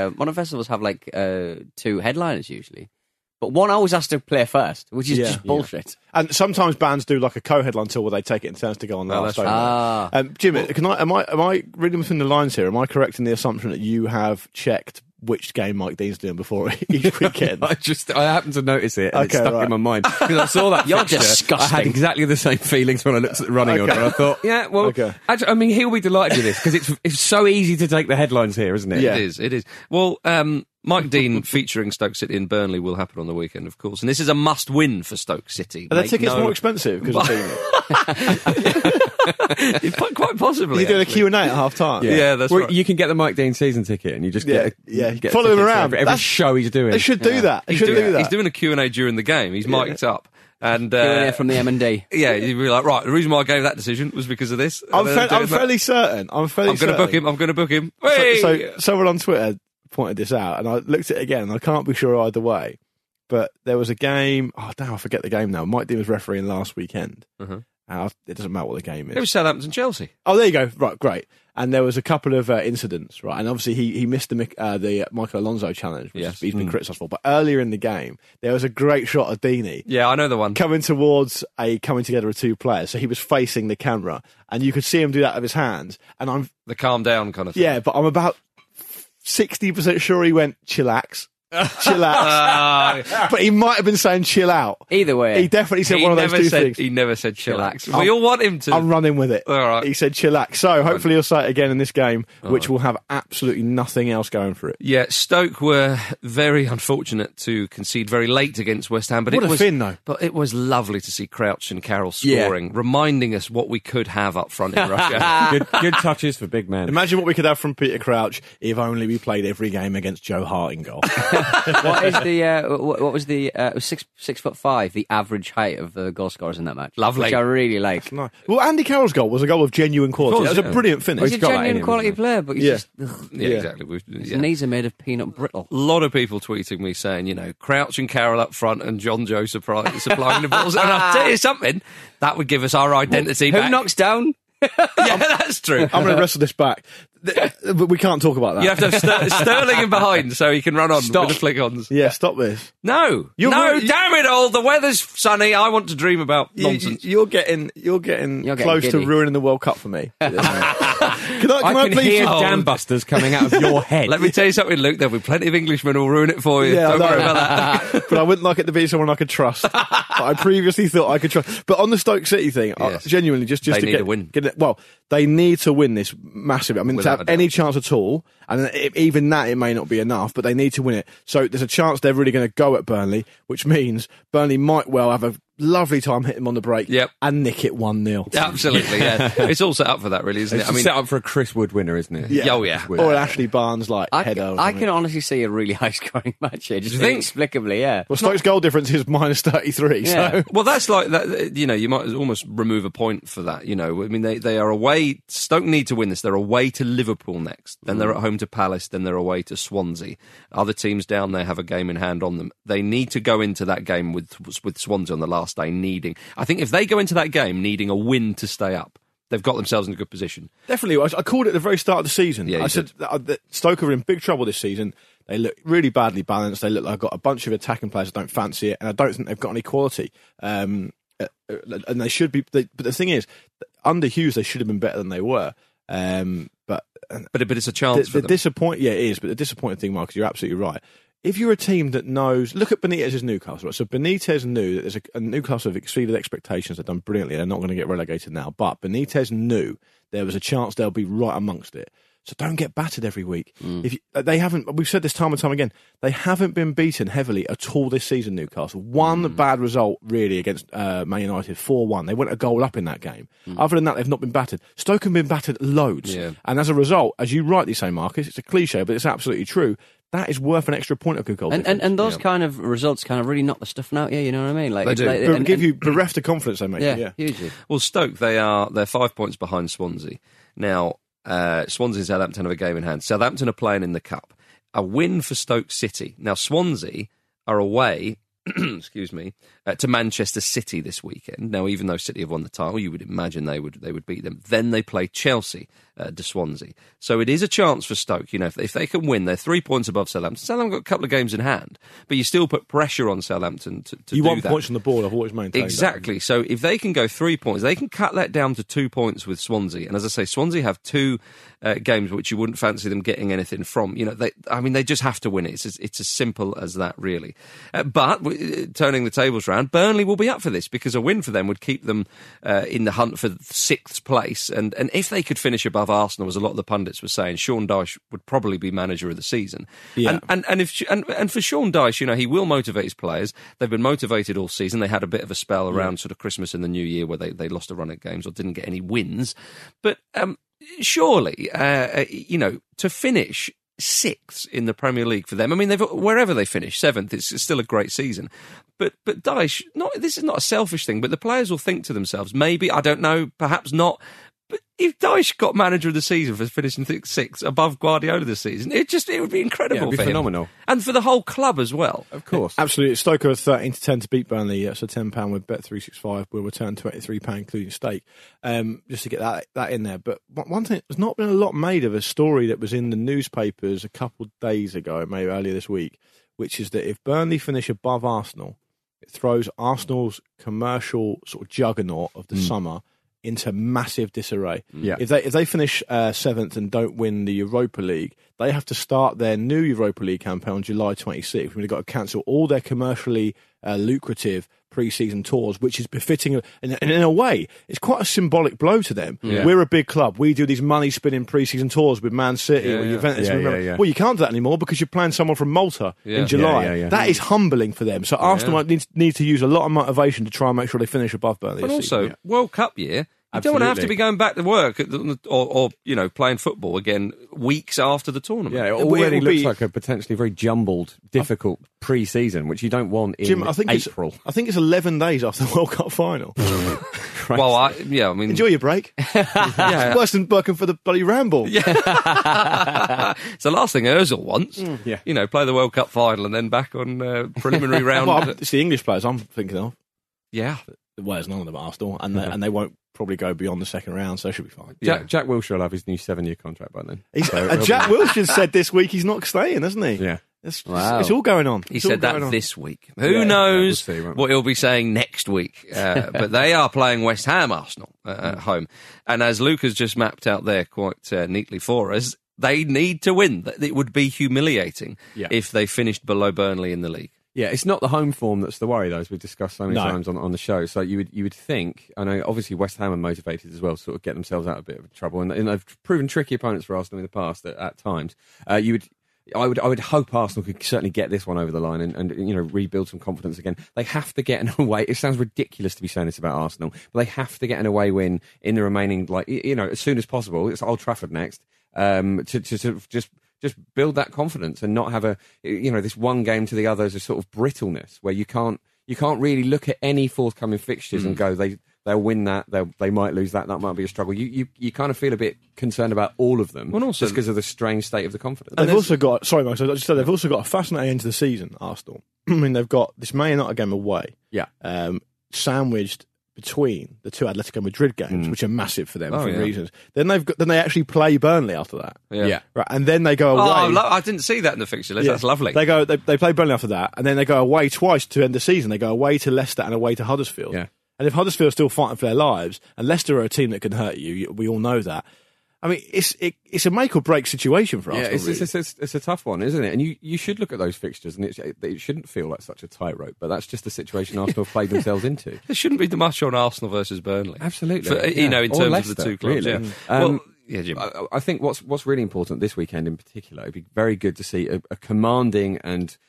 Speaker 4: two headliners usually, but one always has to play first, which is just bullshit.
Speaker 3: And sometimes bands do like a co-headline tour where they take it in turns to go on last. Jim, am I reading between the lines here? Am I correct in the assumption that you have checked which game Mike Dean's doing before each weekend?
Speaker 5: I happened to notice it and it stuck in my mind because I saw that.
Speaker 4: You're
Speaker 5: fixture.
Speaker 4: disgusting.
Speaker 5: I had exactly the same feelings when I looked at the running order. And I thought, actually, I mean, he'll be delighted with this because it's so easy to take the headlines here, isn't it?
Speaker 3: Yeah.
Speaker 2: It is. Well, Mike Dean featuring Stoke City and Burnley will happen on the weekend, of course, and this is a must-win for Stoke City.
Speaker 3: Are their tickets more expensive because of
Speaker 2: Quite possibly.
Speaker 3: You're doing a Q&A at half time.
Speaker 2: Yeah, that's right.
Speaker 5: You can get the Mike Dean season ticket and you just get
Speaker 3: follow him around
Speaker 5: for every show he's doing.
Speaker 3: They should do that.
Speaker 2: He's doing a Q&A during the game. He's mic'd up. And
Speaker 4: Q&A from the M&D.
Speaker 2: Yeah, you'd be like, right, the reason why I gave that decision was because of this.
Speaker 3: I'm fairly certain. I'm going
Speaker 2: to book him.
Speaker 3: So someone on Twitter pointed this out, and I looked at it again, and I can't be sure either way. But there was a game. Oh, damn, I forget the game now. Mike Dean was refereeing last weekend. It doesn't matter what the game is.
Speaker 2: It was Southampton Chelsea.
Speaker 3: Oh, there you go. Right, great. And there was a couple of incidents, right? And obviously he missed the Michael Alonso challenge, which he's been criticised for. But earlier in the game, there was a great shot of Deeney.
Speaker 2: Yeah, I know the one.
Speaker 3: Coming towards coming together of two players. So he was facing the camera, and you could see him do that with his hands. And
Speaker 2: the calm down kind of thing.
Speaker 3: Yeah, but I'm about 60% sure he went, chillax. chillax. But he might have been saying chill out.
Speaker 4: Either way.
Speaker 3: He definitely said one of those two things.
Speaker 2: He never said chillax. We all want him to.
Speaker 3: I'm running with it.
Speaker 2: All right.
Speaker 3: He said chillax. So hopefully he'll say it again in this game, which will have absolutely nothing else going for it.
Speaker 2: Yeah, Stoke were very unfortunate to concede very late against West Ham. But
Speaker 3: What a fin, though.
Speaker 2: But it was lovely to see Crouch and Carroll scoring, reminding us what we could have up front in Russia.
Speaker 5: Good touches for big men.
Speaker 3: Imagine what we could have from Peter Crouch if only we played every game against Joe Hart in goal.
Speaker 4: What was the 6'5", the average height of the goal scorers in that match?
Speaker 2: Lovely.
Speaker 4: Which I really like.
Speaker 3: Nice. Well, Andy Carroll's goal was a goal of genuine quality. That was a brilliant finish.
Speaker 4: He's a genuine quality player, but he's just...
Speaker 2: Yeah, exactly.
Speaker 4: His knees are made of peanut brittle.
Speaker 2: A lot of people tweeting me saying, Crouch and Carroll up front and John Joe supplying the balls. And I'll tell you something, that would give us our identity back.
Speaker 4: Who knocks down?
Speaker 2: Yeah, that's true.
Speaker 3: I'm going to wrestle this back. But we can't talk about that.
Speaker 2: You have to have Sterling in behind so he can run on with the flick-ons.
Speaker 3: Yeah, stop this.
Speaker 2: No, damn it all. The weather's sunny. I want to dream about nonsense.
Speaker 3: You're getting close to ruining the World Cup for me. Can I
Speaker 5: please hear dam busters coming out of your head.
Speaker 2: Let me tell you something, Luke. There'll be plenty of Englishmen who'll ruin it for you.
Speaker 3: Yeah,
Speaker 2: Don't worry about that.
Speaker 3: But I wouldn't like it to be someone I could trust. But I previously thought I could trust. But on the Stoke City thing,
Speaker 2: yes.
Speaker 3: Genuinely, just
Speaker 2: they
Speaker 3: to
Speaker 2: need to win.
Speaker 3: They need to win this massively. I mean,
Speaker 2: Without
Speaker 3: to have any chance at all, and even that, it may not be enough, but they need to win it. So there's a chance they're really going to go at Burnley, which means Burnley might well have a lovely time hitting them on the break and nick it 1-0.
Speaker 2: Absolutely, yeah. It's all set up for that, really, isn't it?
Speaker 5: It's set up for a Chris Wood winner, isn't it?
Speaker 3: Yeah.
Speaker 2: Oh, yeah.
Speaker 3: Or an Ashley Barnes header.
Speaker 4: I can honestly see a really high-scoring match here, just inexplicably, yeah.
Speaker 3: Well, Stoke's goal difference is minus 33, so...
Speaker 2: Well, that's like that. You might almost remove a point for that. I mean, they are away. Stoke need to win this. They're away to Liverpool next. Then they're at home to Palace. Then they're away to Swansea. Other teams down there have a game in hand on them. They need to go into that game with Swansea on the last day needing... I think if they go into that game needing a win to stay up, they've got themselves in a good position.
Speaker 3: Definitely. I called it at the very start of the season.
Speaker 2: Yeah,
Speaker 3: I said that Stoke are in big trouble this season. They look really badly balanced. They look like they've got a bunch of attacking players that don't fancy it, and I don't think they've got any quality. And they should be. But the thing is, under Hughes, they should have been better than they were. But
Speaker 2: it's a chance for them.
Speaker 3: It is. But the disappointing thing, Marcus, you're absolutely right. If you're a team that knows, look at Benitez's Newcastle. Right? So Benitez knew that there's a Newcastle have exceeded expectations. They've done brilliantly. They're not going to get relegated now. But Benitez knew there was a chance they'll be right amongst it. So don't get battered every week. They haven't. We've said this time and time again. They haven't been beaten heavily at all this season. Newcastle one bad result really against Man United 4-1. They went a goal up in that game. Other than that, they've not been battered. Stoke have been battered loads, and as a result, as you rightly say, Marcus, it's a cliche, but it's absolutely true. That is worth an extra point of good goal difference.
Speaker 4: And those kind of results kind of really knock the stuffing out. Yeah, you know what I mean.
Speaker 2: They do.
Speaker 3: But give you bereft of confidence. They make
Speaker 4: yeah, hugely.
Speaker 2: Well, Stoke they're 5 points behind Swansea now. Swansea and Southampton have a game in hand. Southampton are playing in the Cup. A win for Stoke City. Now, Swansea are away, excuse me, to Manchester City this weekend. Now, even though City have won the title, you would imagine they would beat them. Then they play Chelsea to Swansea. So it is a chance for Stoke. If they can win, they're 3 points above Southampton. Southampton got a couple of games in hand, but you still put pressure on Southampton to do that.
Speaker 3: You want points on the board, I've always maintained
Speaker 2: exactly.
Speaker 3: that.
Speaker 2: So if they can go 3 points, they can cut that down to 2 points with Swansea. And as I say, Swansea have two games which you wouldn't fancy them getting anything from. They just have to win it. It's as simple as that, really. But turning the tables around, Burnley will be up for this because a win for them would keep them in the hunt for 6th place. And if they could finish above Arsenal, as a lot of the pundits were saying, Sean Dyche would probably be manager of the season. Yeah. And for Sean Dyche, he will motivate his players. They've been motivated all season. They had a bit of a spell around sort of Christmas and the New Year where they lost a run at games or didn't get any wins. But surely, to finish 6th in the Premier League for them. I mean, wherever they finish, 7th, it's still a great season. But Dyche, this is not a selfish thing, but the players will think to themselves, maybe, I don't know, perhaps not. But if Dyche got manager of the season for finishing 6th above Guardiola this season, it would be incredible.
Speaker 5: It'd be phenomenal.
Speaker 2: Him. And for the whole club as well.
Speaker 5: Of course.
Speaker 3: Absolutely. Stoke are 13-10 to beat Burnley. That's a £10 with Bet365. We'll return £23 including stake, just to get that in there. But one thing, there's not been a lot made of a story that was in the newspapers a couple of days ago, maybe earlier this week, which is that if Burnley finish above Arsenal, it throws Arsenal's commercial sort of juggernaut of the summer into massive disarray.
Speaker 5: Yeah.
Speaker 3: If they finish 7th and don't win the Europa League, they have to start their new Europa League campaign on July 26th. They've got to cancel all their commercially lucrative pre-season tours, which is befitting, and in a way, it's quite a symbolic blow to them.
Speaker 5: Yeah.
Speaker 3: We're a big club. We do these money-spinning pre-season tours with Man City, with Juventus. Well, you can't do that anymore because you're playing someone from Malta in July. That is humbling for them. So Arsenal might need to use a lot of motivation to try and make sure they finish above Burnley.
Speaker 2: But also, World Cup year, you don't want to have to be going back to work or playing football again weeks after the tournament.
Speaker 5: Yeah, it already looks like a potentially very jumbled, difficult pre-season, which you don't want in
Speaker 3: Jim, I think
Speaker 5: April.
Speaker 3: I think it's 11 days after the World Cup final.
Speaker 2: Well, I mean...
Speaker 3: Enjoy your break. It's worse than working for the bloody Ramble.
Speaker 2: Yeah. It's the last thing Ozil wants. Play the World Cup final and then back on preliminary round.
Speaker 3: Well, it's the English players I'm thinking of.
Speaker 2: Yeah.
Speaker 3: Well, there's none of them at Arsenal, and they won't probably go beyond the second round, so it should be fine.
Speaker 5: Jack Wilshere will have his new 7-year contract by then.
Speaker 3: Jack Wilshere said this week he's not staying, hasn't he?
Speaker 5: Yeah.
Speaker 3: It's all going on.
Speaker 2: He said that this week. Who knows what he'll be saying next week? But they are playing West Ham Arsenal at home. And as Luke has just mapped out there quite neatly for us, they need to win. It would be humiliating if they finished below Burnley in the league.
Speaker 5: Yeah, it's not the home form that's the worry, though, as we've discussed so many times on the show. So you would think, I know obviously West Ham are motivated as well to sort of get themselves out of a bit of trouble, and they've proven tricky opponents for Arsenal in the past at times. I would hope Arsenal could certainly get this one over the line and rebuild some confidence again. They have to get an away. It sounds ridiculous to be saying this about Arsenal, but they have to get an away win in the remaining, as soon as possible. It's Old Trafford next to just build that confidence and not have this one game to the other as a sort of brittleness where you can't really look at any forthcoming fixtures and go they'll win that, they might lose that might be a struggle. You kind of feel a bit concerned about all of them, just because of the strange state of the confidence.
Speaker 3: And they've also got they've also got a fascinating end to the season, Arsenal. I mean, they've got this Man United game away, sandwiched between the two Atletico Madrid games, which are massive for them for reasons. Then they actually play Burnley after that.
Speaker 5: Yeah.
Speaker 3: Right, and then they go away.
Speaker 2: I didn't see that in the fixture list. That's lovely.
Speaker 3: They play Burnley after that, and then they go away twice to end the season. They go away to Leicester and away to Huddersfield.
Speaker 5: Yeah.
Speaker 3: And if Huddersfield are still fighting for their lives, and Leicester are a team that can hurt you, we all know that. I mean, it's a make or break situation for Arsenal.
Speaker 5: Yeah, it's a tough one, isn't it? And you should look at those fixtures, and it shouldn't feel like such a tightrope. But that's just the situation Arsenal have played themselves into.
Speaker 2: There shouldn't be much on Arsenal versus Burnley.
Speaker 5: Absolutely,
Speaker 2: in terms
Speaker 5: Leicester,
Speaker 2: of the two clubs.
Speaker 5: Really.
Speaker 2: Yeah. Jim.
Speaker 5: I think what's really important this weekend in particular, it'd be very good to see a commanding and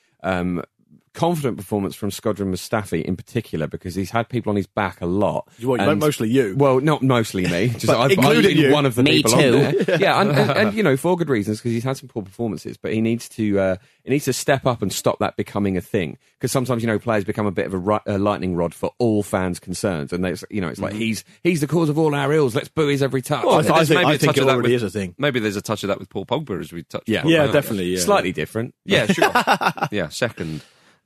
Speaker 5: confident performance from Shkodran Mustafi in particular, because he's had people on his back a lot.
Speaker 3: Mostly you.
Speaker 5: Well, not mostly me. Just I've
Speaker 3: you.
Speaker 5: One of the
Speaker 4: me
Speaker 5: people
Speaker 4: too.
Speaker 5: on there. Yeah, and for good reasons, because he's had some poor performances, but he needs to step up and stop that becoming a thing. Because sometimes players become a bit of a lightning rod for all fans concerned, and it's like he's the cause of all our ills. Let's boo his every touch.
Speaker 3: Well, I think it already is a thing.
Speaker 2: Maybe there's a touch of that with Paul Pogba, as we touched.
Speaker 3: Yeah, definitely. Yeah.
Speaker 5: Slightly different.
Speaker 2: Yeah, sure. Yeah, second.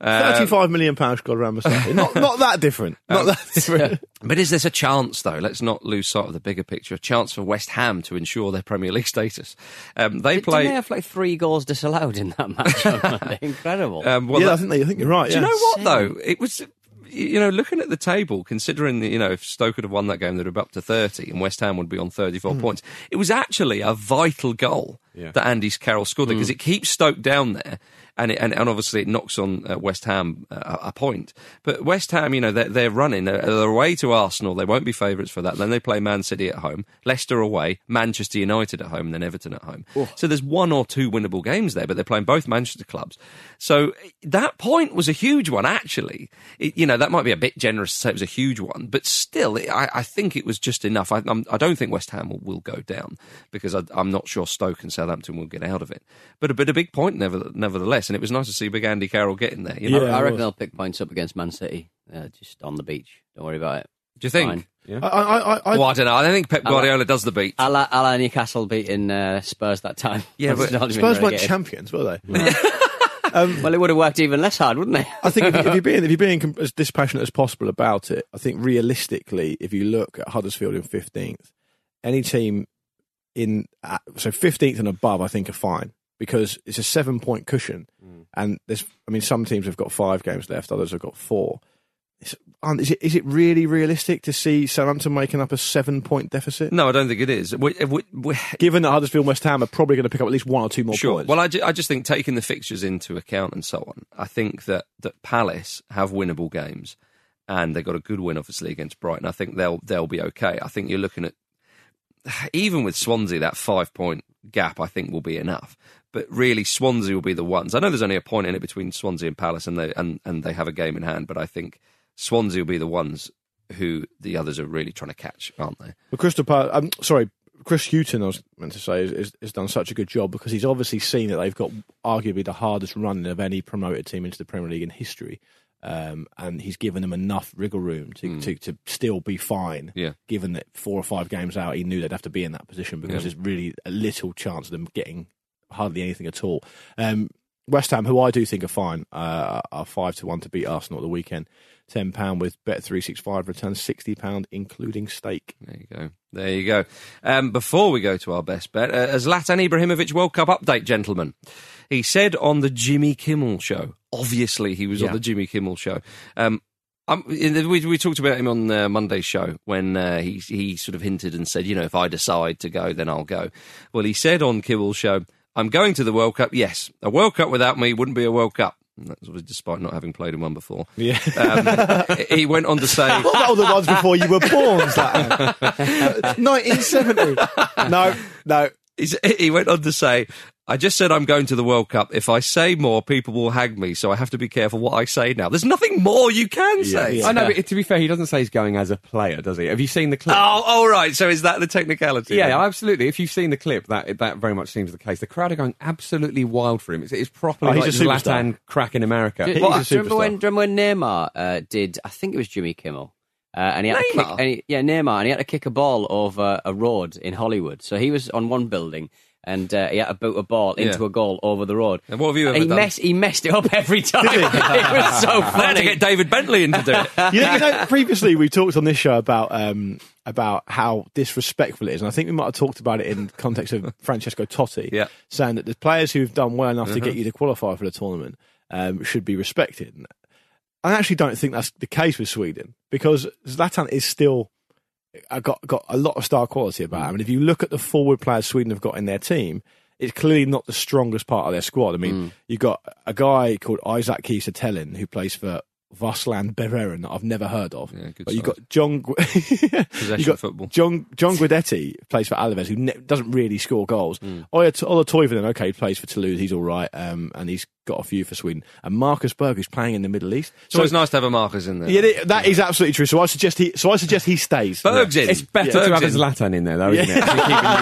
Speaker 3: £35 million Shkodran Mustafi. Not that different. Not that different.
Speaker 2: But is this a chance, though? Let's not lose sight of the bigger picture. A chance for West Ham to ensure their Premier League status.
Speaker 4: Did they have 3 goals disallowed in that match? Incredible.
Speaker 3: I think you're right.
Speaker 2: Do you know what, though? It was... looking at the table, considering that, if Stoke would have won that game, they'd have been up to 30 and West Ham would be on 34 points. It was actually a vital goal that Andy Carroll scored because it keeps Stoke down there. And obviously it knocks on West Ham a point. But West Ham, they're running. They're away to Arsenal. They won't be favourites for that. Then they play Man City at home, Leicester away, Manchester United at home, and then Everton at home. Oh. So there's 1 or 2 winnable games there, but they're playing both Manchester clubs. So that point was a huge one, actually. That might be a bit generous to say it was a huge one, but still, I think it was just enough. I don't think West Ham will go down because I'm not sure Stoke and Southampton will get out of it. But a big point nevertheless. And it was nice to see big Andy Carroll getting there.
Speaker 4: I reckon they'll pick points up against Man City, just on the beach. Don't worry about it.
Speaker 2: Do you think?
Speaker 4: Fine.
Speaker 5: Yeah.
Speaker 2: I don't know. I don't think Pep Guardiola does the beach.
Speaker 4: A la Newcastle beating Spurs that time.
Speaker 2: Yeah, but
Speaker 3: Spurs weren't champions, were they?
Speaker 4: Well, it would have worked even less hard, wouldn't it?
Speaker 3: I think if you're being as dispassionate as possible about it, I think realistically, if you look at Huddersfield in 15th, any team so 15th and above, I think are fine. Because it's a 7-point cushion, and some teams have got 5 games left, others have got 4. is it really realistic to see Southampton making up a 7-point deficit?
Speaker 2: No, I don't think it is.
Speaker 3: Given that Huddersfield and West Ham are probably going to pick up at least 1 or 2 more points.
Speaker 2: Well, I just think taking the fixtures into account and so on, I think that Palace have winnable games, and they got a good win, obviously, against Brighton. I think they'll be okay. I think you're looking at, even with Swansea, that 5-point gap, I think, will be enough. But really, Swansea will be the ones. I know there's only a point in it between Swansea and Palace, and they have a game in hand, but I think Swansea will be the ones who the others are really trying to catch, aren't they?
Speaker 3: Well, Chris Hughton, I was meant to say, has done such a good job because he's obviously seen that they've got arguably the hardest run of any promoted team into the Premier League in history. And he's given them enough wriggle room to still be fine, given that 4 or 5 games out, he knew they'd have to be in that position because there's really a little chance of them getting hardly anything at all. West Ham, who I do think are fine, are 5-1 to beat Arsenal at the weekend. £10 with Bet365 returns £60, including stake.
Speaker 2: There you go. Before we go to our best bet, a Zlatan Ibrahimovic World Cup update, gentlemen. He said on the Jimmy Kimmel show, obviously he was on the Jimmy Kimmel show. We talked about him on Monday's show when he sort of hinted and said, if I decide to go, then I'll go. Well, he said on Kimmel's show, I'm going to the World Cup. Yes, a World Cup without me wouldn't be a World Cup. That's despite not having played in one before. Yeah. He went on to say...
Speaker 3: What were the ones before you were born, Zlatan? 1970. No.
Speaker 2: He went on to say, I just said I'm going to the World Cup. If I say more, people will hag me, so I have to be careful what I say now. There's nothing more you can say.
Speaker 5: I know, but to be fair, he doesn't say he's going as a player, does he? Have you seen the clip?
Speaker 2: Oh, right. So is that the technicality?
Speaker 5: Yeah, absolutely. If you've seen the clip, that very much seems the case. The crowd are going absolutely wild for him. It's properly like Zlatan crack in America.
Speaker 4: Do you remember when Neymar did, I think it was Jimmy Kimmel, and he had Neymar, and he had to kick a ball over a road in Hollywood. So he was on one building, and he had to boot a ball into a goal over the road.
Speaker 2: And what have you ever done?
Speaker 4: He messed it up every time. It was so funny.
Speaker 2: I had to get David Bentley in to do it.
Speaker 3: Previously we talked on this show about how disrespectful it is, and I think we might have talked about it in context of Francesco Totti, saying that the players who've done well enough to get you to qualify for the tournament should be respected. I actually don't think that's the case with Sweden, because Zlatan is still got a lot of star quality about him. And if you look at the forward players Sweden have got in their team, it's clearly not the strongest part of their squad. I mean, you've got a guy called Isaac Kiese Tellin who plays for Varsland Bereren that I've never heard of.
Speaker 2: Yeah,
Speaker 3: but you've got John
Speaker 2: football.
Speaker 3: John Guidetti plays for Alaves, who doesn't really score goals. Ola Toivonen, plays for Toulouse, he's all right, and he's got a few for Sweden. And Marcus Berg, who's playing in the Middle East.
Speaker 2: So it's nice to have a Marcus in there.
Speaker 3: Yeah, that is absolutely true. So I suggest he stays.
Speaker 2: Berg's in.
Speaker 5: It's better to have a Zlatan in there, though, isn't it?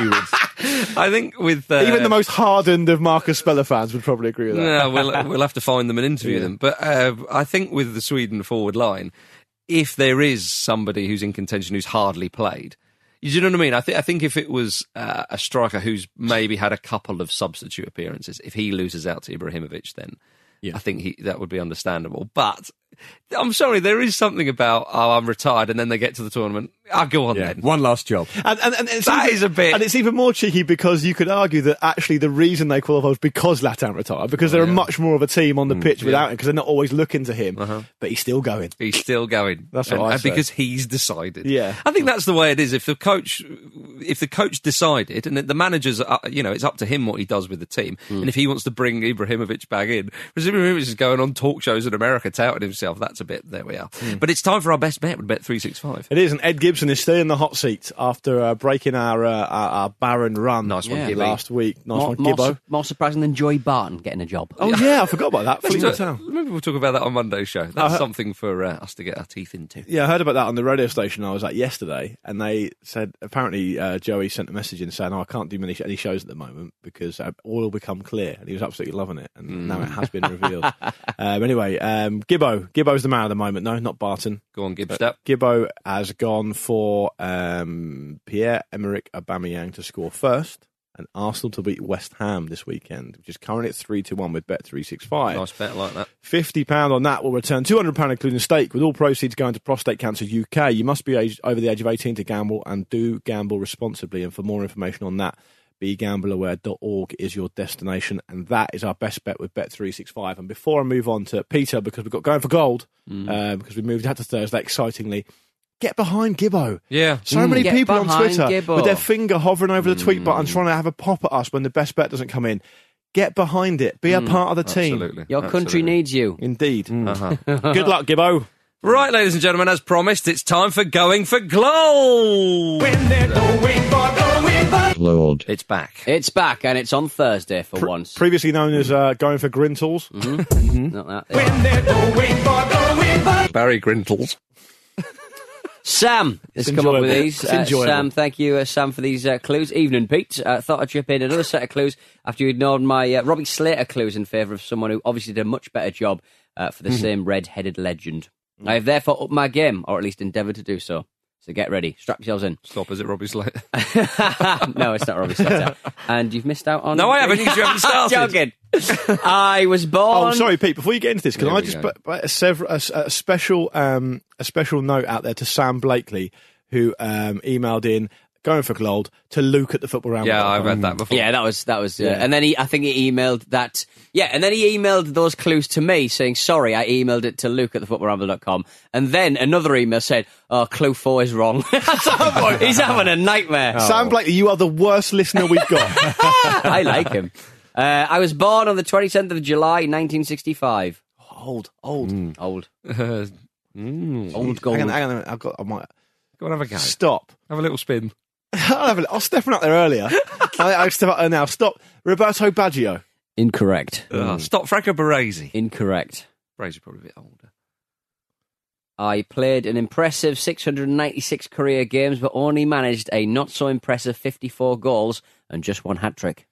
Speaker 2: I think with
Speaker 3: even the most hardened of Marcus Speller fans would probably agree with that.
Speaker 2: No, we'll have to find them and interview them. But I think with the Sweden forward line, if there is somebody who's in contention who's hardly played, you know what I mean? I think if it was a striker who's maybe had a couple of substitute appearances, if he loses out to Ibrahimovic, then I think that would be understandable. But I'm sorry, there is something about, I'm retired, and then they get to the tournament. I'll go on then.
Speaker 5: One last job.
Speaker 3: And it's even more cheeky because you could argue that actually the reason they qualify was because Zlatan retired, because they're much more of a team on the pitch without him, because they're not always looking to him, but he's still going.
Speaker 2: He's still going.
Speaker 3: That's what I say.
Speaker 2: Because he's decided.
Speaker 3: Yeah.
Speaker 2: I think that's the way it is. If the coach decided, and the manager's, it's up to him what he does with the team, and if he wants to bring Ibrahimovic back in, because Ibrahimovic is going on talk shows in America touting himself, that's a bit, there we are. But it's time for our best bet with Bet365.
Speaker 3: It is, and Ed Gibson is still in the hot seat after breaking our barren run last week. Nice one, Gibbo.
Speaker 4: More surprising than Joey Barton getting a job.
Speaker 3: Oh yeah, I forgot about that. Fleetwood Town.
Speaker 2: Maybe we'll talk about that on Monday's show. That's something for us to get our teeth into.
Speaker 3: Yeah, I heard about that on the radio station I was at yesterday, and they said apparently Joey sent a message in saying, I can't do any shows at the moment because all will become clear, and he was absolutely loving it, and now it has been revealed. Anyway, Gibbo's the man at the moment. No, not Barton.
Speaker 2: Go on, Gibstep.
Speaker 3: Gibbo has gone for Pierre-Emerick Aubameyang to score first, and Arsenal to beat West Ham this weekend, which is currently at 3-1 with Bet365.
Speaker 2: Nice bet, I like that.
Speaker 3: £50 on that will return £200 including stake, with all proceeds going to Prostate Cancer UK. You must be over the age of 18 to gamble, and do gamble responsibly. And for more information on that, BeGambleAware.org is your destination, and that is our best bet with Bet365. And before I move on to Peter, because we've got Going for Gold, because we moved out to Thursday, excitingly, get behind Gibbo.
Speaker 2: Yeah.
Speaker 3: So many
Speaker 4: Get
Speaker 3: people on
Speaker 4: behind
Speaker 3: Twitter
Speaker 4: Gibbo.
Speaker 3: with their finger hovering over the tweet button trying to have a pop at us when the best bet doesn't come in. Get behind it. Be a part of the team.
Speaker 2: Absolutely.
Speaker 4: Your country needs you.
Speaker 3: Indeed. Good luck, Gibbo.
Speaker 2: Right, ladies and gentlemen, as promised, it's time for Going for Gold.
Speaker 9: Gold.
Speaker 2: It's back.
Speaker 4: It's back, and it's on Thursday for once.
Speaker 3: Previously known as Going for Grintles.
Speaker 4: Not that.
Speaker 2: Barry Grintles.
Speaker 4: Sam has come up with these.
Speaker 3: It's enjoyable.
Speaker 4: Sam, thank you, Sam, for these clues. Evening, Pete. Thought I'd chip in another set of clues after you ignored my Robbie Slater clues in favour of someone who obviously did a much better job for the same red-headed legend. I have therefore upped my game, or at least endeavoured to do so. So get ready. Strap yourselves in.
Speaker 2: Stop, is it Robbie Slater?
Speaker 4: No, it's not Robbie Slater. And you've missed out on...
Speaker 2: No, I haven't, because you haven't started.
Speaker 4: Joking. I was born...
Speaker 3: Oh, sorry, Pete. Before you get into this, can
Speaker 2: There
Speaker 3: I
Speaker 2: we
Speaker 3: just
Speaker 2: go.
Speaker 3: put a special note out there to Sam Blakely, who emailed in Going for Gold to Luke at the Football Round.
Speaker 2: Yeah, I read that before.
Speaker 4: Yeah, that was. And then I think he emailed that. Yeah, and then he emailed those clues to me saying, sorry, I emailed it to Luke at thefootballramble.com. And then another email said, oh, clue 4 is wrong. He's having a nightmare.
Speaker 3: Sam Blakely, you are the worst listener we've got.
Speaker 4: I like him. I was born on the 27th of July, 1965.
Speaker 3: Old.
Speaker 4: Old. Old gold.
Speaker 3: Hang on a minute. I might
Speaker 2: Go on, have a go.
Speaker 3: stop.
Speaker 2: Have a little spin.
Speaker 3: I'll step up there earlier. I'll step up there now. Stop. Roberto Baggio.
Speaker 4: Incorrect.
Speaker 2: Stop, Franco Baresi.
Speaker 4: Incorrect.
Speaker 2: Baresi probably a bit older.
Speaker 4: I played an impressive 696 career games, but only managed a not-so-impressive 54 goals and just one hat-trick.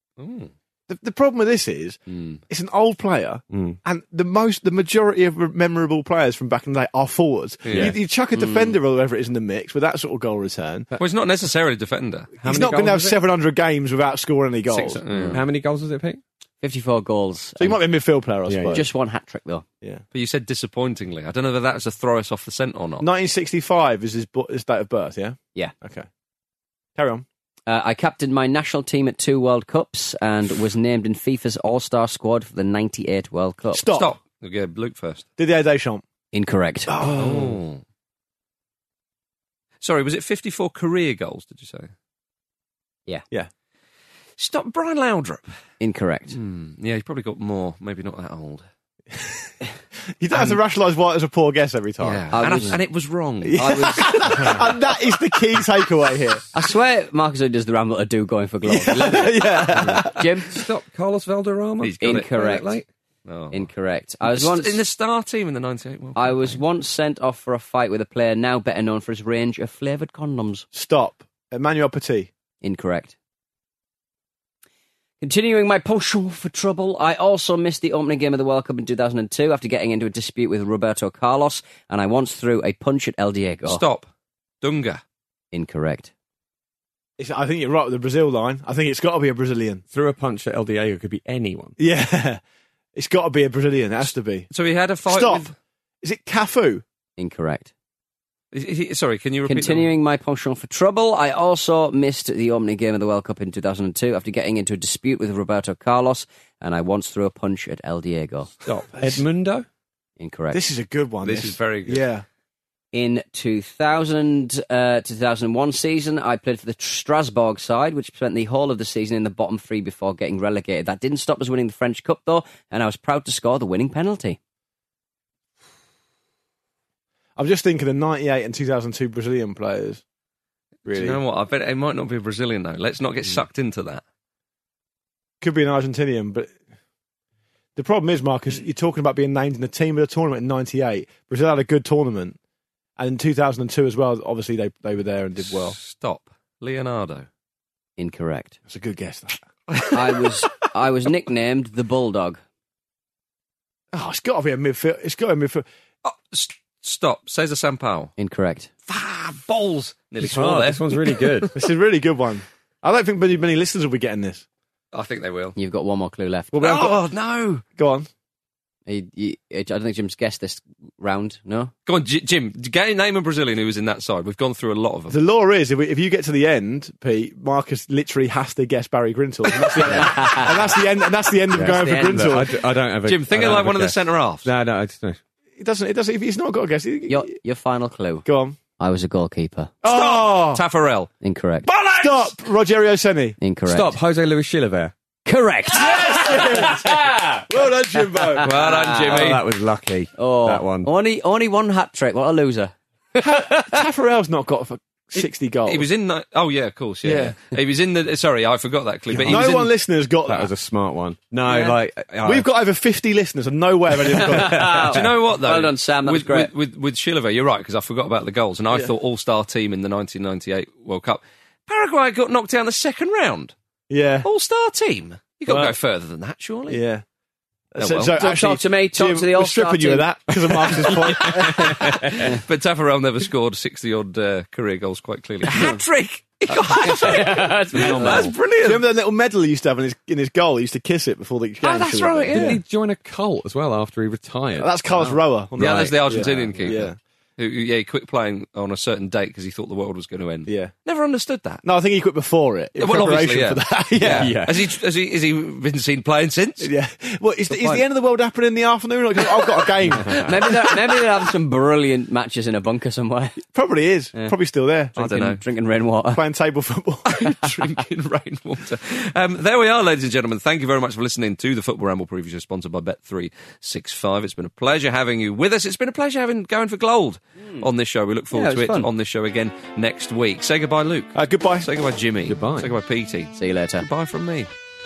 Speaker 3: The problem with this is it's an old player, and the majority of memorable players from back in the day are forwards.
Speaker 2: Yeah.
Speaker 3: You chuck a defender or whatever it is in the mix with that sort of goal return.
Speaker 2: Well, he's not necessarily a defender.
Speaker 3: He's not going to have 700 games without scoring any goals.
Speaker 5: How many goals was it, Pete?
Speaker 4: 54 goals.
Speaker 3: So he might be a midfield player, I suppose.
Speaker 4: Just one hat-trick, though.
Speaker 3: Yeah.
Speaker 2: But you said disappointingly. I don't know whether that was to throw us off the scent or not.
Speaker 3: 1965 is his date of birth, yeah?
Speaker 4: Yeah.
Speaker 3: Okay. Carry on.
Speaker 4: I captained my national team at 2 World Cups and was named in FIFA's All-Star squad for the 98 World Cup.
Speaker 3: Stop.
Speaker 2: Okay, Luke first.
Speaker 3: Didier Deschamps.
Speaker 4: Incorrect.
Speaker 2: Oh. Sorry, was it 54 career goals, did you say?
Speaker 4: Yeah.
Speaker 3: Yeah.
Speaker 2: Stop, Brian Laudrup.
Speaker 4: Incorrect.
Speaker 2: Yeah, he's probably got more. Maybe not that old.
Speaker 3: You don't have to rationalise why it was a poor guess every time.
Speaker 2: Yeah. And it was wrong.
Speaker 3: And that is the key takeaway here.
Speaker 4: I swear Marcus does the Ramble to do Going for Gold. Jim?
Speaker 5: Stop, Carlos Valderrama.
Speaker 2: He's got it.
Speaker 4: Incorrect.
Speaker 2: Oh.
Speaker 4: Incorrect. I was once
Speaker 2: in the star team in the 98 World Cup.
Speaker 4: I was once sent off for a fight with a player now better known for his range of flavoured condoms.
Speaker 3: Stop. Emmanuel Petit.
Speaker 4: Incorrect. Continuing my penchant for trouble, I also missed the opening game of the World Cup in 2002 after getting into a dispute with Roberto Carlos, and I once threw a punch at El Diego.
Speaker 2: Stop. Dunga.
Speaker 4: Incorrect.
Speaker 3: I think you're right with the Brazil line. I think it's got to be a Brazilian.
Speaker 5: Threw a punch at El Diego could be anyone.
Speaker 3: Yeah. It's got to be a Brazilian. It has to be.
Speaker 2: So he had a fight
Speaker 3: Stop.
Speaker 2: with...
Speaker 3: Is it Cafu?
Speaker 4: Incorrect.
Speaker 2: Sorry, can you repeat
Speaker 4: Continuing my penchant for trouble, I also missed the opening game of the World Cup in 2002 after getting into a dispute with Roberto Carlos, and I once threw a punch at El Diego.
Speaker 5: Stop. Edmundo?
Speaker 4: Incorrect.
Speaker 3: This is a good one.
Speaker 2: This is very good.
Speaker 3: Yeah.
Speaker 4: In 2001 season, I played for the Strasbourg side, which spent the whole of the season in the bottom 3 before getting relegated. That didn't stop us winning the French Cup, though, and I was proud to score the winning penalty.
Speaker 3: I'm just thinking the 98 and 2002 Brazilian players. Really.
Speaker 2: Do you know what? I bet it might not be a Brazilian, though. Let's not get sucked into that.
Speaker 3: Could be an Argentinian, but the problem is, Marcus, you're talking about being named in the team of the tournament in 98. Brazil had a good tournament. And in 2002 as well, obviously they were there and did well.
Speaker 2: Stop. Leonardo.
Speaker 4: Incorrect.
Speaker 3: That's a good guess, that.
Speaker 4: I was nicknamed the Bulldog.
Speaker 3: Oh, it's got to be a midfield. It's got to be a midfield.
Speaker 2: Oh, stop. Cesar Sampaio.
Speaker 4: Incorrect.
Speaker 2: Balls. Nearly swore there.
Speaker 5: This one's really good.
Speaker 3: This is a really good one. I don't think many listeners will be getting this.
Speaker 2: I think they will.
Speaker 4: You've got one more clue left.
Speaker 3: Well,
Speaker 2: No.
Speaker 3: go on.
Speaker 4: I don't think Jim's guessed this round, no?
Speaker 2: Go on, Jim, name a Brazilian who was in that side. We've gone through a lot of them.
Speaker 3: The law is, if you get to the end, Pete, Marcus literally has to guess Barry Grintles. And that's the end, and that's the end of going for Grintles.
Speaker 5: I don't have a...
Speaker 2: Jim, think of like one of the centre-halves.
Speaker 5: No, I just know.
Speaker 3: It doesn't, if he's not got a guess...
Speaker 4: Your final clue.
Speaker 3: Go on.
Speaker 4: I was a goalkeeper.
Speaker 3: Stop!
Speaker 2: Taffarel.
Speaker 4: Incorrect.
Speaker 2: Bollocks!
Speaker 3: Stop! Rogerio Ceni.
Speaker 4: Incorrect.
Speaker 5: Stop! Jose Luis Chilavert.
Speaker 4: Correct.
Speaker 3: Well done, Jimbo.
Speaker 2: Well done, Jimmy.
Speaker 5: Oh, that was lucky. That one.
Speaker 4: Only one hat trick. What a loser.
Speaker 3: Taffarel's not got 60 goals.
Speaker 2: He was in the... Oh, yeah, of course, yeah. He was in the... Sorry, I forgot that clue. But he
Speaker 3: no one listener's got that.
Speaker 5: That was a smart one. No,
Speaker 3: we've got over 50 listeners and no way have anyone got that.
Speaker 2: Do you know what, though?
Speaker 4: Well done, Sam. That was great.
Speaker 2: With Chilavert, you're right, because I forgot about the goals, and I thought all-star team in the 1998 World Cup. Paraguay got knocked out in the second round.
Speaker 3: Yeah.
Speaker 2: All-star team. You've got to go further than that, surely.
Speaker 3: Yeah.
Speaker 2: So
Speaker 3: actually,
Speaker 4: talk to me, talk
Speaker 3: Jim,
Speaker 4: to the all-star
Speaker 3: stripping you of that because of Marcus's point.
Speaker 2: But Taffarel never scored 60-odd career goals quite clearly. Hat-trick! He got hat-trick! That's brilliant.
Speaker 3: Do you remember that little medal he used to have in his goal? He used to kiss it before the game.
Speaker 2: Oh, that's right, yeah.
Speaker 5: Didn't he join a cult as well after he retired?
Speaker 3: That's Carlos Roa.
Speaker 2: Yeah, that's the Argentinian keeper.
Speaker 3: Yeah.
Speaker 2: He quit playing on a certain date because he thought the world was going to end.
Speaker 3: Yeah.
Speaker 2: Never understood that.
Speaker 3: No, I think he quit before it.
Speaker 2: Well, obviously,
Speaker 3: for that. Yeah.
Speaker 2: Has he been seen playing since?
Speaker 3: Yeah. Well, is the end of the world happening in the afternoon? I've got a game.
Speaker 4: maybe they're having some brilliant matches in a bunker somewhere.
Speaker 3: Probably is. Yeah. Probably still there.
Speaker 2: I don't know.
Speaker 4: Drinking rainwater.
Speaker 3: Playing table football.
Speaker 2: Drinking rainwater. There we are, ladies and gentlemen. Thank you very much for listening to the Football Ramble preview show sponsored by Bet365. It's been a pleasure having you with us. It's been a pleasure going for gold on this show. We look forward to it on this show again next week. Say goodbye, Luke.
Speaker 3: Goodbye.
Speaker 2: Say goodbye, Jimmy.
Speaker 5: Goodbye.
Speaker 2: Say goodbye, Petey.
Speaker 4: See you later.
Speaker 2: Goodbye from me.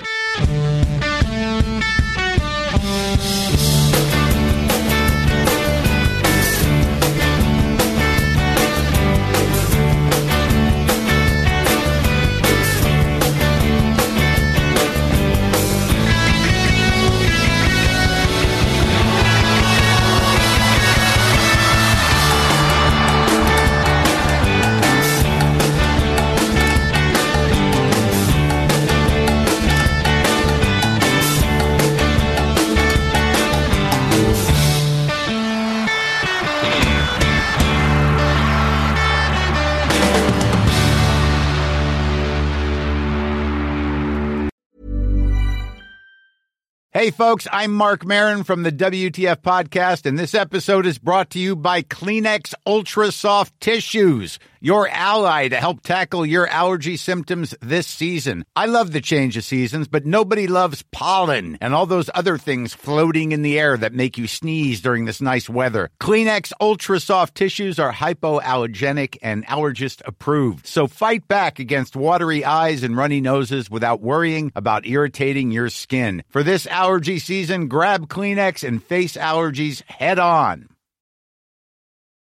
Speaker 9: Hey, folks, I'm Mark Maron from the WTF Podcast, and this episode is brought to you by Kleenex Ultra Soft Tissues, your ally to help tackle your allergy symptoms this season. I love the change of seasons, but nobody loves pollen and all those other things floating in the air that make you sneeze during this nice weather. Kleenex Ultra Soft Tissues are hypoallergenic and allergist approved, so fight back against watery eyes and runny noses without worrying about irritating your skin. For this allergy season, grab Kleenex and face allergies head on.